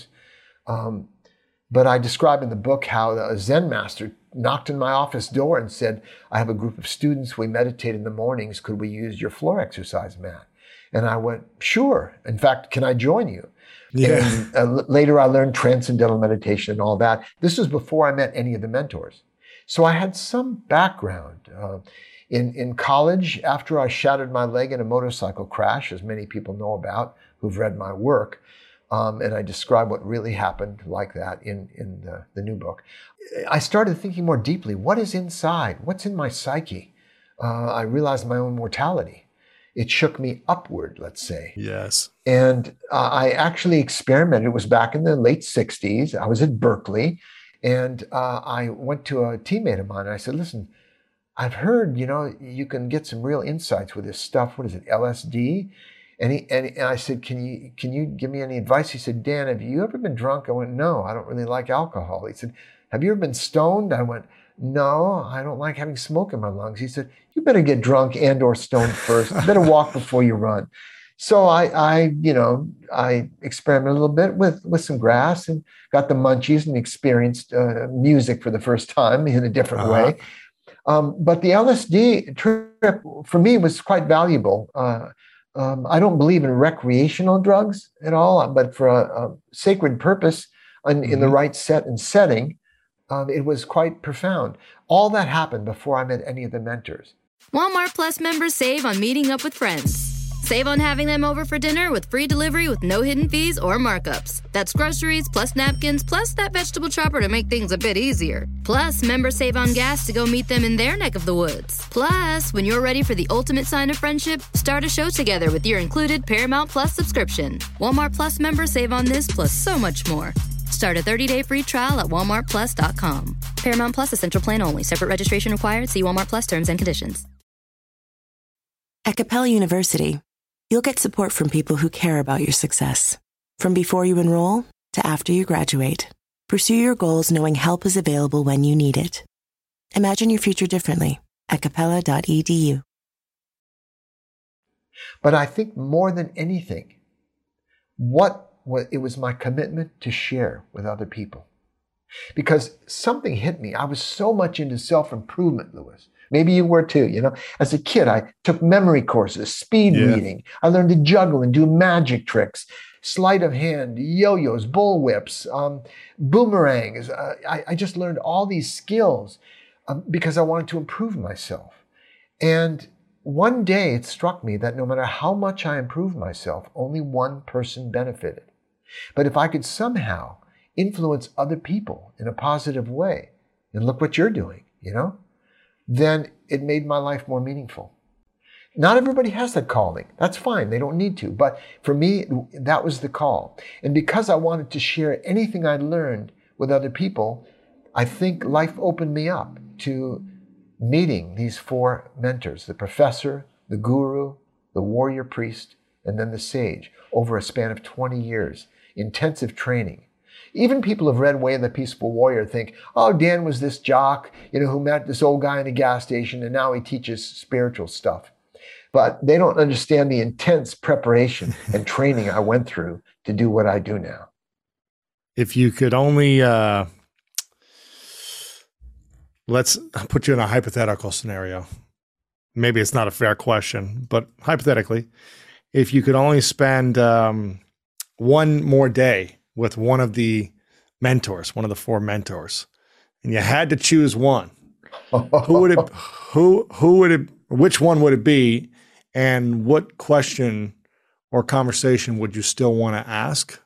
Um, but I describe in the book how a Zen master knocked on my office door and said, I have a group of students. We meditate in the mornings. Could we use your floor exercise mat? And I went, sure. In fact, can I join you? Yeah. And uh, later I learned transcendental meditation and all that. This was before I met any of the mentors. So I had some background. Uh, in, in college, after I shattered my leg in a motorcycle crash, as many people know about who've read my work, um, and I describe what really happened like that in, in the, the new book, I started thinking more deeply, what is inside? What's in my psyche? Uh, I realized my own mortality. It shook me upward, let's say. Yes. And uh, I actually experimented. It was back in the late sixties. I was at Berkeley, and uh, I went to a teammate of mine, and I said, listen, I've heard, you know, you can get some real insights with this stuff. What is it, L S D? And, he, and, and I said, can you can you give me any advice? He said, Dan, have you ever been drunk? I went, no, I don't really like alcohol. He said, have you ever been stoned? I went, no, I don't like having smoke in my lungs. He said, you better get drunk and or stoned first. You better walk before you run. So I, I, you know, I experimented a little bit with, with some grass and got the munchies and experienced uh, music for the first time in a different uh-huh. way. Um, but the L S D trip for me was quite valuable. Uh, um, I don't believe in recreational drugs at all, but for a, a sacred purpose in, mm-hmm. in the right set and setting, Um, it was quite profound. All that happened before I met any of the mentors. Walmart Plus members save on meeting up with friends. Save on having them over for dinner with free delivery with no hidden fees or markups. That's groceries plus napkins plus that vegetable chopper to make things a bit easier. Plus, members save on gas to go meet them in their neck of the woods. Plus, when you're ready for the ultimate sign of friendship, start a show together with your included Paramount Plus subscription. Walmart Plus members save on this plus so much more. Start a thirty-day free trial at walmart plus dot com. Paramount Plus Essential Plan only. Separate registration required. See Walmart Plus terms and conditions. At Capella University, you'll get support from people who care about your success. From before you enroll to after you graduate, pursue your goals knowing help is available when you need it. Imagine your future differently at capella dot e d u. But I think more than anything, what was, it was my commitment to share with other people. Because something hit me. I was so much into self-improvement, Louis. Maybe you were too, you know. As a kid, I took memory courses, speed yeah. reading. I learned to juggle and do magic tricks, sleight of hand, yo-yos, bullwhips, um, boomerangs. Uh, I, I just learned all these skills um, because I wanted to improve myself. And one day it struck me that no matter how much I improved myself, only one person benefited. But if I could somehow influence other people in a positive way, and look what you're doing, you know, then it made my life more meaningful. Not everybody has that calling. That's fine. They don't need to. But for me, that was the call. And because I wanted to share anything I learned with other people, I think life opened me up to meeting these four mentors, the professor, the guru, the warrior priest, and then the sage, over a span of twenty years, intensive training. Even people who've read Way of the Peaceful Warrior think, oh, Dan was this jock, you know, who met this old guy in a gas station and now he teaches spiritual stuff. But they don't understand the intense preparation and training I went through to do what I do now. If you could only, uh, let's put you in a hypothetical scenario. Maybe it's not a fair question, but hypothetically, if you could only spend um, one more day with one of the mentors, one of the four mentors, and you had to choose one, who would it, who, who would it, which one would it be? And what question or conversation would you still want to ask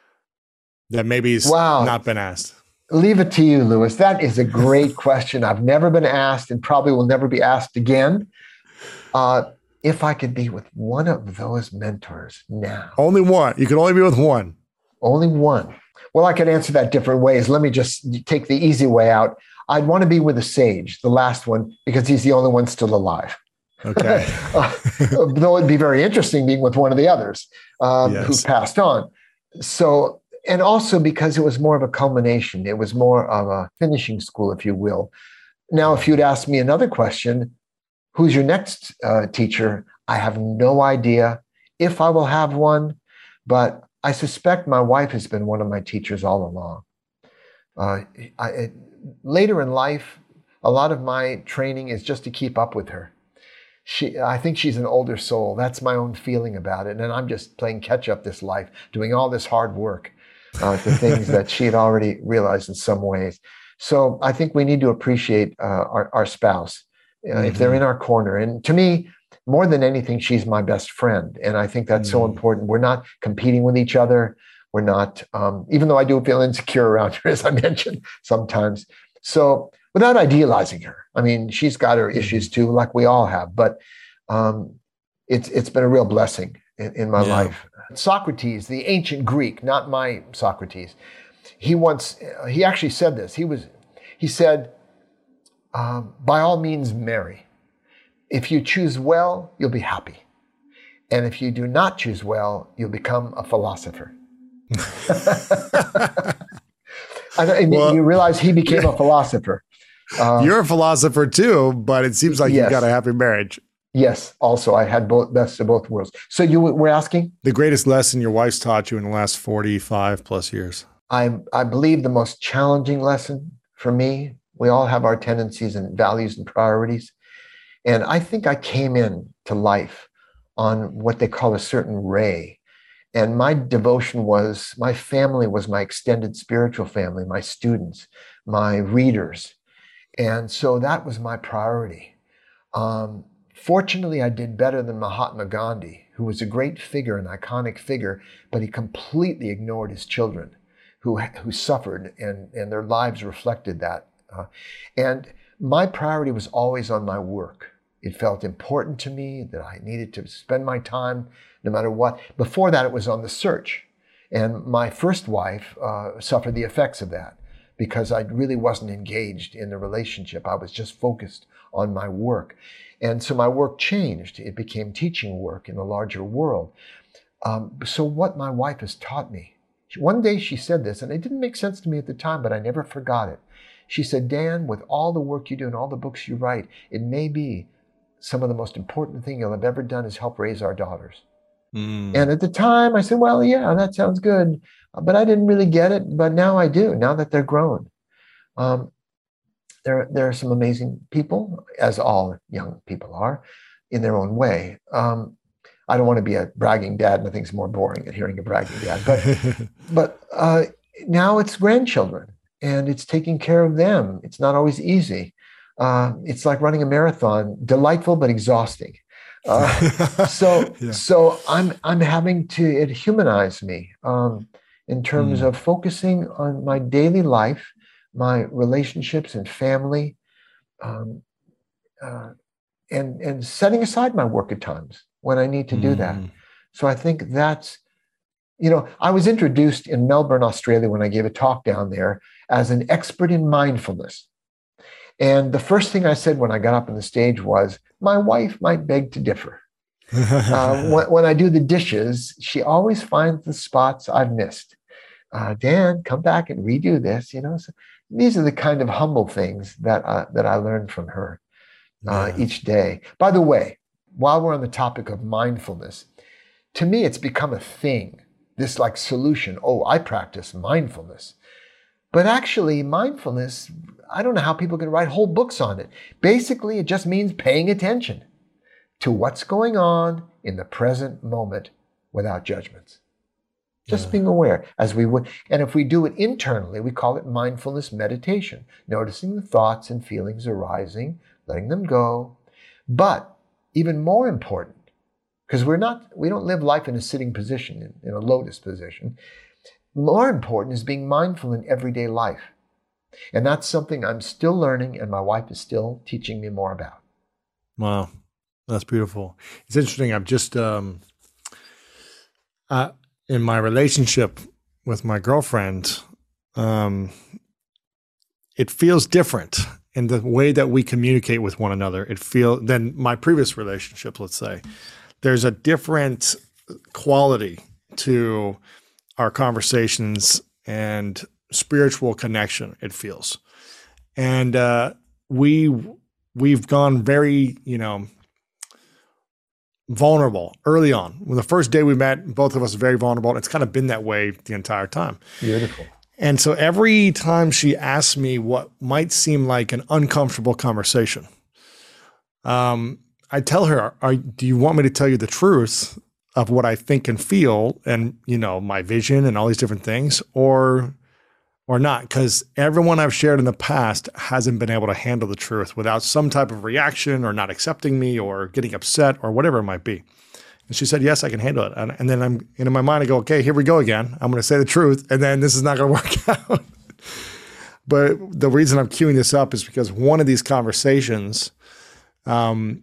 that maybe has wow. not been asked? Leave it to you, Louis. That is a great question. I've never been asked and probably will never be asked again. Uh, if I could be with one of those mentors now. Only one. You could only be with one. Only one. Well, I could answer that different ways. Let me just take the easy way out. I'd want to be with a sage, the last one, because he's the only one still alive. Okay. uh, though it'd be very interesting being with one of the others um, yes. who passed on. So, and also because it was more of a culmination. It was more of a finishing school, if you will. Now, if you'd ask me another question, who's your next uh, teacher? I have no idea if I will have one, but I suspect my wife has been one of my teachers all along. Uh, I, it, later in life, a lot of my training is just to keep up with her. She, I think she's an older soul. That's my own feeling about it. And I'm just playing catch up this life, doing all this hard work uh, to things that she had already realized in some ways. So I think we need to appreciate uh, our, our spouse uh, mm-hmm. if they're in our corner. And to me, more than anything, she's my best friend. And I think that's mm-hmm. so important. We're not competing with each other. We're not, um, even though I do feel insecure around her, as I mentioned sometimes. So without idealizing her, I mean, she's got her issues too, like we all have, but um, it's it's been a real blessing in, in my yeah. life. Socrates, the ancient Greek, not my Socrates, he once, he actually said this. He was, he said, um, by all means, marry. If you choose well, you'll be happy. And if you do not choose well, you'll become a philosopher. And well, you realize he became a philosopher. Uh, you're a philosopher too, but it seems like yes. you've got a happy marriage. Yes. Also, I had both best of both worlds. So you were asking? The greatest lesson your wife's taught you in the last forty-five plus years. I I believe the most challenging lesson for me, we all have our tendencies and values and priorities. And I think I came in to life on what they call a certain ray. And my devotion was, my family was my extended spiritual family, my students, my readers. And so that was my priority. Um, fortunately, I did better than Mahatma Gandhi, who was a great figure, an iconic figure, but he completely ignored his children who, who suffered, and, and their lives reflected that. Uh, and my priority was always on my work. It felt important to me that I needed to spend my time no matter what. Before that, it was on the search. And my first wife uh, suffered the effects of that because I really wasn't engaged in the relationship. I was just focused on my work. And so my work changed. It became teaching work in the larger world. Um, so what my wife has taught me, one day she said this, and it didn't make sense to me at the time, but I never forgot it. She said, Dan, with all the work you do and all the books you write, it may be some of the most important thing you'll have ever done is help raise our daughters. Mm. And at the time I said, well, yeah, that sounds good. But I didn't really get it. But now I do, now that they're grown. Um, there, there are some amazing people, as all young people are, in their own way. Um, I don't want to be a bragging dad. Nothing's more boring than hearing a bragging dad. But, but uh, now it's grandchildren, and it's taking care of them. It's not always easy. Uh, it's like running a marathon, delightful but exhausting. Uh, so, yeah. so I'm I'm having to. It humanize me um, in terms mm. of focusing on my daily life, my relationships and family, um, uh, and and setting aside my work at times when I need to do mm. that. So I think that's, you know, I was introduced in Melbourne, Australia, when I gave a talk down there as an expert in mindfulness. And the first thing I said when I got up on the stage was, my wife might beg to differ. uh, when, when I do the dishes, she always finds the spots I've missed. Uh, Dan, come back and redo this. You know, so these are the kind of humble things that uh, that I learned from her uh, yeah. each day. By the way, while we're on the topic of mindfulness, to me, it's become a thing. This like solution. Oh, I practice mindfulness. But actually, mindfulness, I don't know how people can write whole books on it. Basically, it just means paying attention to what's going on in the present moment without judgments. Just yeah. being aware as we would. And if we do it internally, we call it mindfulness meditation, noticing the thoughts and feelings arising, letting them go. But even more important, because we're not, we don't live life in a sitting position, in, in a lotus position. More important is being mindful in everyday life. And that's something I'm still learning, and my wife is still teaching me more about. Wow. That's beautiful. It's interesting. I've just, um, uh, in my relationship with my girlfriend, um, it feels different in the way that we communicate with one another. It feels than my previous relationship, let's say. There's a different quality to our conversations and spiritual connection, it feels. And uh, we, we've gone very, you know, vulnerable early on. When the first day we met, both of us were very vulnerable. It's kind of been that way the entire time. Beautiful. And so every time she asks me what might seem like an uncomfortable conversation, um, I tell her, Are, do you want me to tell you the truth of what I think and feel and, you know, my vision and all these different things, or or not? Because everyone I've shared in the past hasn't been able to handle the truth without some type of reaction or not accepting me or getting upset or whatever it might be. And she said, yes, I can handle it. And, and then I'm in my mind, I go, okay, here we go again. I'm going to say the truth. And then this is not going to work out. But the reason I'm queuing this up is because one of these conversations um,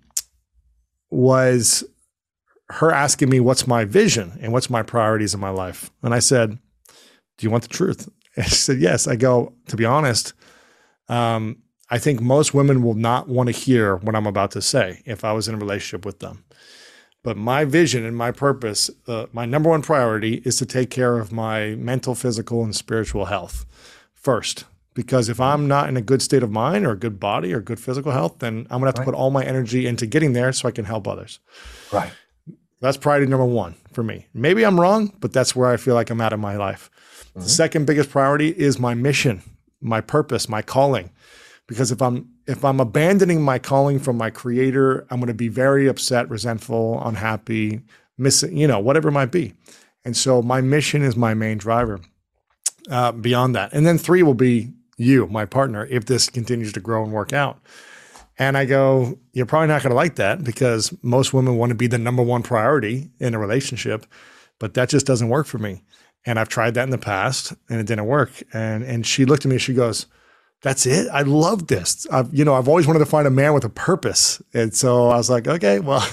was her asking me what's my vision and what's my priorities in my life. And I said, do you want the truth? And she said, yes. I go, to be honest, um, I think most women will not want to hear what I'm about to say if I was in a relationship with them. But my vision and my purpose, uh, my number one priority is to take care of my mental, physical, and spiritual health first. Because if I'm not in a good state of mind or a good body or good physical health, then I'm going to have to right. put all my energy into getting there so I can help others. Right. That's priority number one for me. Maybe I'm wrong, but that's where I feel like I'm at in my life. Mm-hmm. The second biggest priority is my mission, my purpose, my calling. Because if I'm if I'm abandoning my calling from my creator, I'm going to be very upset, resentful, unhappy, missing, you know, whatever it might be. And so my mission is my main driver uh, beyond that. And then three will be you, my partner, if this continues to grow and work out. And I go, you're probably not going to like that because most women want to be the number one priority in a relationship, but that just doesn't work for me. And I've tried that in the past and it didn't work. And and she looked at me and she goes, that's it? I love this. I've, you know, I've always wanted to find a man with a purpose. And so I was like, okay, well,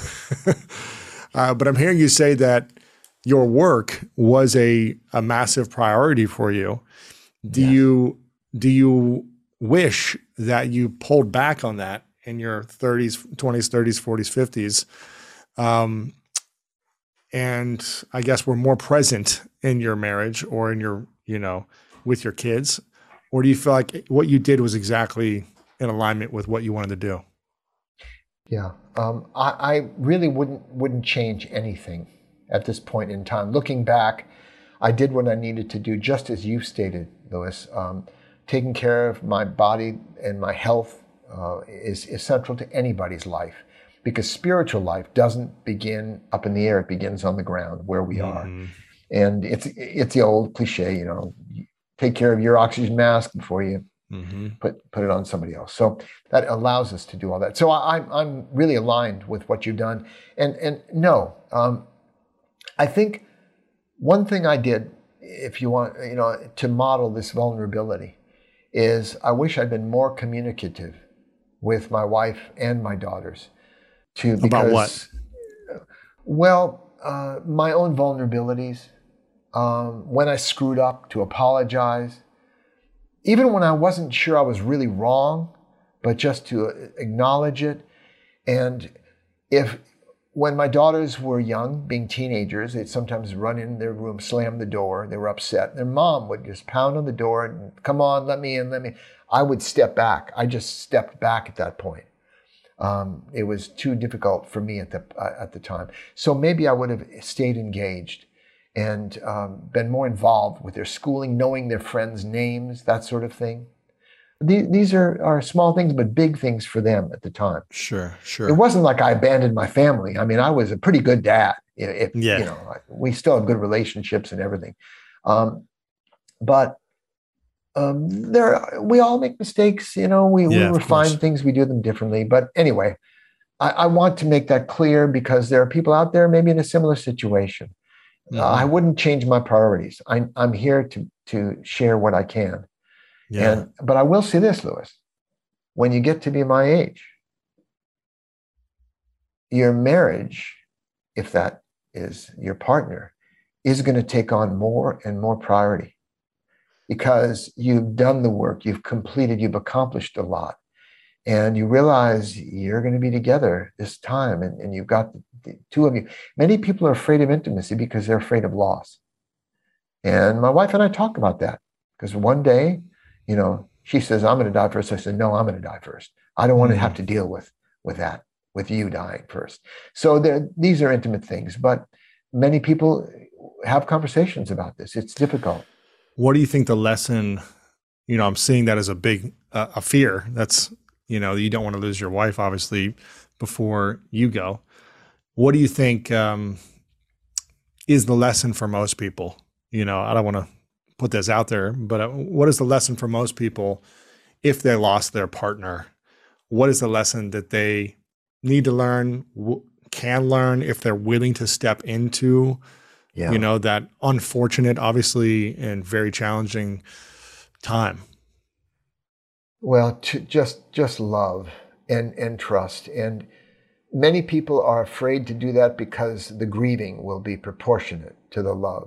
uh, but I'm hearing you say that your work was a, a massive priority for you. Do yes. you, do you wish that you pulled back on that in your thirties, twenties, thirties, forties, fifties, um, and I guess were more present in your marriage or in your, you know, with your kids? Or do you feel like what you did was exactly in alignment with what you wanted to do? Yeah, um, I, I really wouldn't wouldn't change anything at this point in time. Looking back, I did what I needed to do, just as you stated, Louis. Um, taking care of my body and my health uh, is, is central to anybody's life, because spiritual life doesn't begin up in the air; it begins on the ground where we are. Mm-hmm. And it's it's the old cliche, you know, take care of your oxygen mask before you mm-hmm. put put it on somebody else. So that allows us to do all that. So I, I'm I'm really aligned with what you've done. And and no, um, I think one thing I did, if you want, you know, to model this vulnerability, is I wish I'd been more communicative with my wife and my daughters. To because, about what? Well, uh, my own vulnerabilities. Um, when I screwed up, to apologize. Even when I wasn't sure I was really wrong, but just to acknowledge it. And if, when my daughters were young, being teenagers, they'd sometimes run in their room, slam the door, they were upset. Their mom would just pound on the door and, come on, let me in, let me. I would step back. I just stepped back at that point. Um, it was too difficult for me at the, uh, at the time. So maybe I would have stayed engaged and um, been more involved with their schooling, knowing their friends' names, that sort of thing. These, these are, are small things, but big things for them at the time. Sure, sure. It wasn't like I abandoned my family. I mean, I was a pretty good dad. If, yeah. You know, we still have good relationships and everything. Um, but um, there, we all make mistakes. You know, we, yeah, we refine things, we do them differently. But anyway, I, I want to make that clear, because there are people out there maybe in a similar situation. Mm-hmm. Uh, I wouldn't change my priorities. I, I'm here to to share what I can. Yeah. And but I will say this, Louis, when you get to be my age, your marriage, if that is your partner, is going to take on more and more priority, because you've done the work, you've completed, you've accomplished a lot, and you realize you're going to be together this time, and, and you've got the, the two of you. Many people are afraid of intimacy because they're afraid of loss. And my wife and I talk about that, because one day, you know, she says, I'm going to die first. I said, no, I'm going to die first. I don't want mm-hmm. to have to deal with, with that, with you dying first. So these are intimate things, but many people have conversations about this. It's difficult. What do you think the lesson, you know, I'm seeing that as a big, uh, a fear. That's, you know, you don't want to lose your wife, obviously, before you go. What do you think um, is the lesson for most people? You know, I don't want to put this out there, but what is the lesson for most people if they lost their partner? What is the lesson that they need to learn, can learn, if they're willing to step into, yeah. you know, that unfortunate, obviously, and very challenging time? Well, to just just love and, and trust. And many people are afraid to do that because the grieving will be proportionate to the love.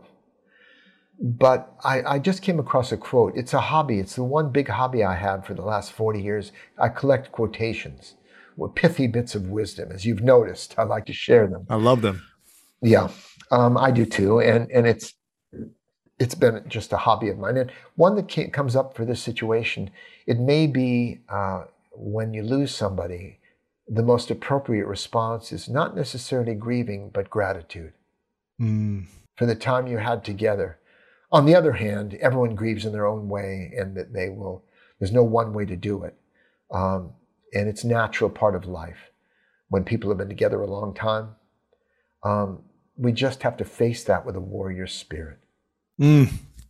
But I, I just came across a quote. It's a hobby. It's the one big hobby I have for the last forty years. I collect quotations with pithy bits of wisdom. As you've noticed, I like to share them. I love them. Yeah, um, I do too. And and it's it's been just a hobby of mine. And one that came, comes up for this situation, it may be uh, when you lose somebody, the most appropriate response is not necessarily grieving, but gratitude mm. for the time you had together. On the other hand, everyone grieves in their own way, and that they will, there's no one way to do it. Um, and it's a natural part of life. When people have been together a long time, um, we just have to face that with a warrior spirit. Mm.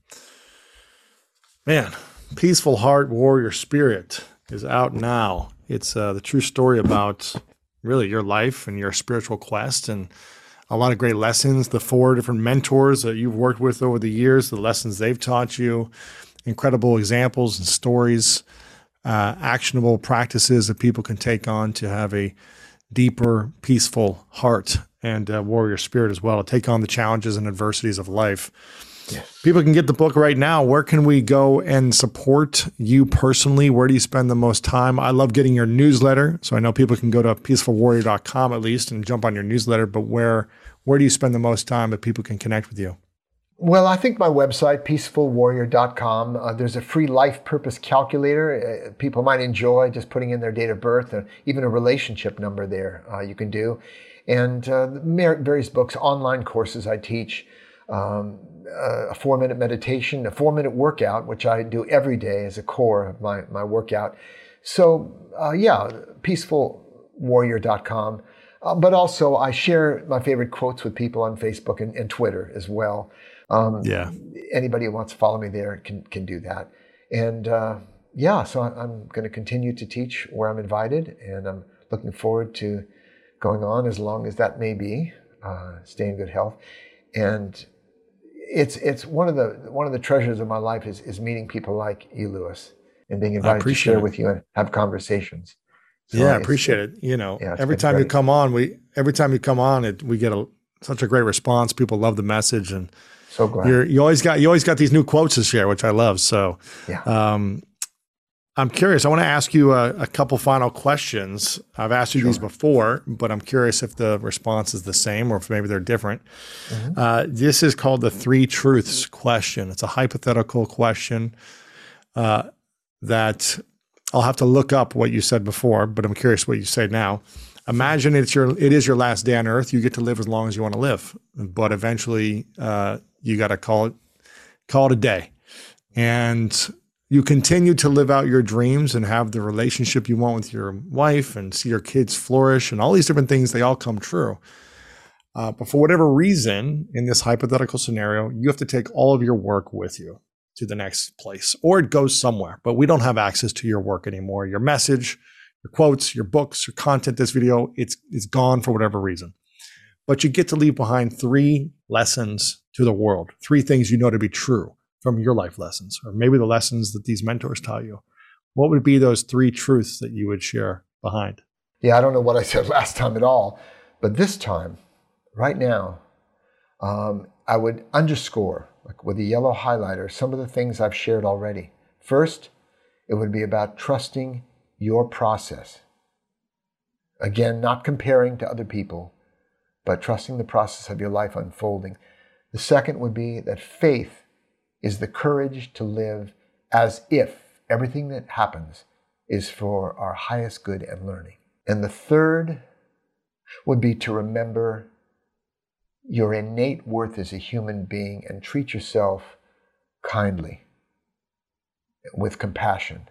Man, Peaceful Heart, Warrior Spirit is out now. It's uh, the true story about really your life and your spiritual quest, and a lot of great lessons, the four different mentors that you've worked with over the years, the lessons they've taught you, incredible examples and stories, uh, actionable practices that people can take on to have a deeper, peaceful heart and uh, warrior spirit as well, to take on the challenges and adversities of life. Yes. People can get the book right now. Where can we go and support you personally? Where do you spend the most time? I love getting your newsletter. So I know people can go to peaceful warrior dot com at least and jump on your newsletter, but where where do you spend the most time that people can connect with you? Well, I think my website, peaceful warrior dot com, uh, there's a free life purpose calculator. Uh, people might enjoy just putting in their date of birth, or even a relationship number there uh, you can do. And uh, various books, online courses I teach, um, uh, a four-minute meditation, a four-minute workout, which I do every day as a core of my, my workout. So, uh, yeah, peaceful warrior dot com. Uh, but also, I share my favorite quotes with people on Facebook and, and Twitter as well. Um, yeah. Anybody who wants to follow me there can can do that. And uh, yeah, so I'm going to continue to teach where I'm invited, and I'm looking forward to going on as long as that may be. Uh, stay in good health, and it's it's one of the one of the treasures of my life is is meeting people like you, Lewis, and being invited to share it. with you and have conversations. So yeah, I appreciate it. You know, yeah, every time great. you come on, we every time you come on, it we get a such a great response. People love the message, and so glad. You're, you always got you always got these new quotes to share, which I love. So, yeah. um, I'm curious. I want to ask you a, a couple final questions. I've asked you sure. these before, but I'm curious if the response is the same or if maybe they're different. Mm-hmm. Uh, this is called the three truths question. It's a hypothetical question uh, that I'll have to look up what you said before, but I'm curious what you say now. Imagine it's your it is your last day on earth. You get to live as long as you want to live, but eventually uh, you got to call it call it a day, and you continue to live out your dreams and have the relationship you want with your wife and see your kids flourish and all these different things. They all come true. Uh, but for whatever reason, in this hypothetical scenario, you have to take all of your work with you to the next place, or it goes somewhere. But we don't have access to your work anymore. Your message, your quotes, your books, your content, this video, it's it's gone for whatever reason. But you get to leave behind three lessons to the world, three things you know to be true from your life lessons, or maybe the lessons that these mentors taught you. What would be those three truths that you would share behind? Yeah, I don't know what I said last time at all, but this time, right now, um, I would underscore, like with a yellow highlighter, some of the things I've shared already. First, it would be about trusting your process. Again, not comparing to other people, but trusting the process of your life unfolding. The second would be that faith is the courage to live as if everything that happens is for our highest good and learning. And the third would be to remember your innate worth as a human being and treat yourself kindly, with compassion,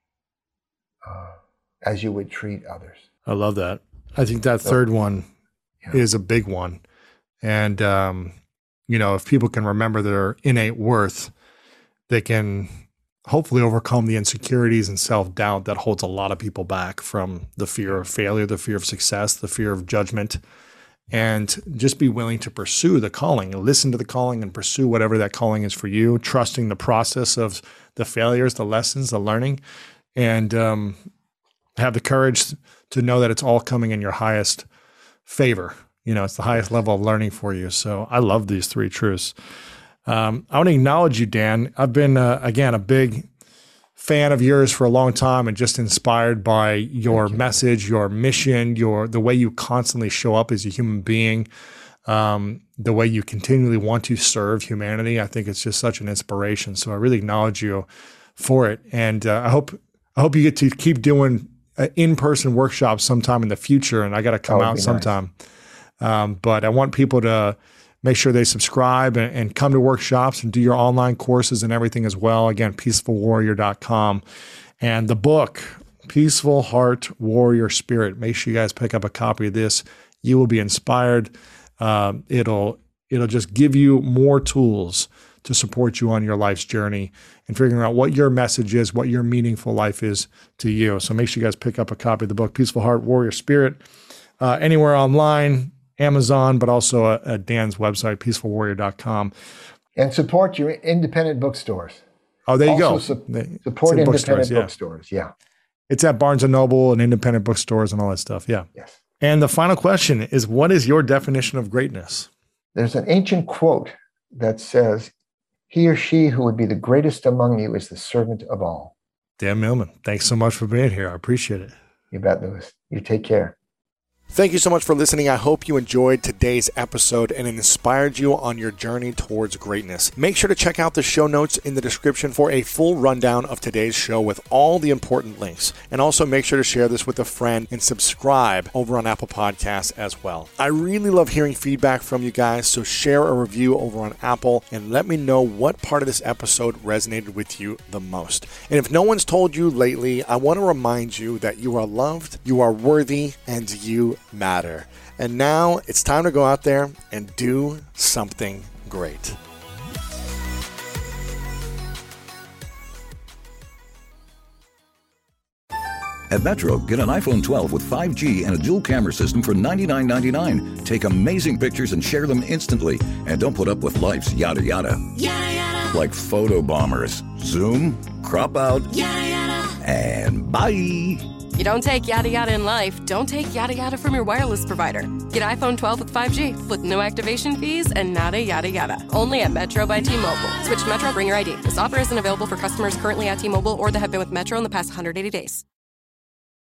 uh, as you would treat others. I love that. I think that third one yeah. is a big one. And, um, you know, if people can remember their innate worth, they can hopefully overcome the insecurities and self-doubt that holds a lot of people back from the fear of failure, the fear of success, the fear of judgment, and just be willing to pursue the calling, listen to the calling and pursue whatever that calling is for you, trusting the process of the failures, the lessons, the learning, and um, have the courage to know that it's all coming in your highest favor. You know, it's the highest level of learning for you. So I love these three truths. Um, I want to acknowledge you, Dan. I've been, uh, again, a big fan of yours for a long time and just inspired by your you. message, your mission, your the way you constantly show up as a human being, um, the way you continually want to serve humanity. I think it's just such an inspiration. So I really acknowledge you for it. And uh, I hope I hope you get to keep doing uh, in-person workshops sometime in the future. And I got to come out sometime. Nice. Um, but I want people to make sure they subscribe and, and come to workshops and do your online courses and everything as well. Again, peaceful warrior dot com. And the book, Peaceful Heart, Warrior Spirit. Make sure you guys pick up a copy of this. You will be inspired. Uh, it'll it'll just give you more tools to support you on your life's journey and figuring out what your message is, what your meaningful life is to you. So make sure you guys pick up a copy of the book, Peaceful Heart, Warrior Spirit, uh, anywhere online, Amazon, but also at, at Dan's website, peaceful warrior dot com. And support your independent bookstores. Oh, there you also go. Su- they, support independent bookstores, yeah. bookstores, yeah. It's at Barnes and Noble and independent bookstores and all that stuff, yeah. Yes. And the final question is, what is your definition of greatness? There's an ancient quote that says, he or she who would be the greatest among you is the servant of all. Dan Millman, thanks so much for being here. I appreciate it. You bet, Lewis. You take care. Thank you so much for listening. I hope you enjoyed today's episode and it inspired you on your journey towards greatness. Make sure to check out the show notes in the description for a full rundown of today's show with all the important links. And also make sure to share this with a friend and subscribe over on Apple Podcasts as well. I really love hearing feedback from you guys, so share a review over on Apple and let me know what part of this episode resonated with you the most. And if no one's told you lately, I want to remind you that you are loved, you are worthy, and you matter. And now it's time to go out there and do something great. At Metro, get an iPhone twelve with five G and a dual camera system for ninety-nine ninety-nine. Take amazing pictures and share them instantly. And don't put up with life's yada yada. Yada yada. Like photo bombers. Zoom, crop out, yada yada. And bye. You don't take yada yada in life, don't take yada yada from your wireless provider. Get iPhone twelve with five G with no activation fees and nada yada yada. Only at Metro by T-Mobile. Switch to Metro, bring your I D. This offer isn't available for customers currently at T-Mobile or that have been with Metro in the past one hundred eighty days.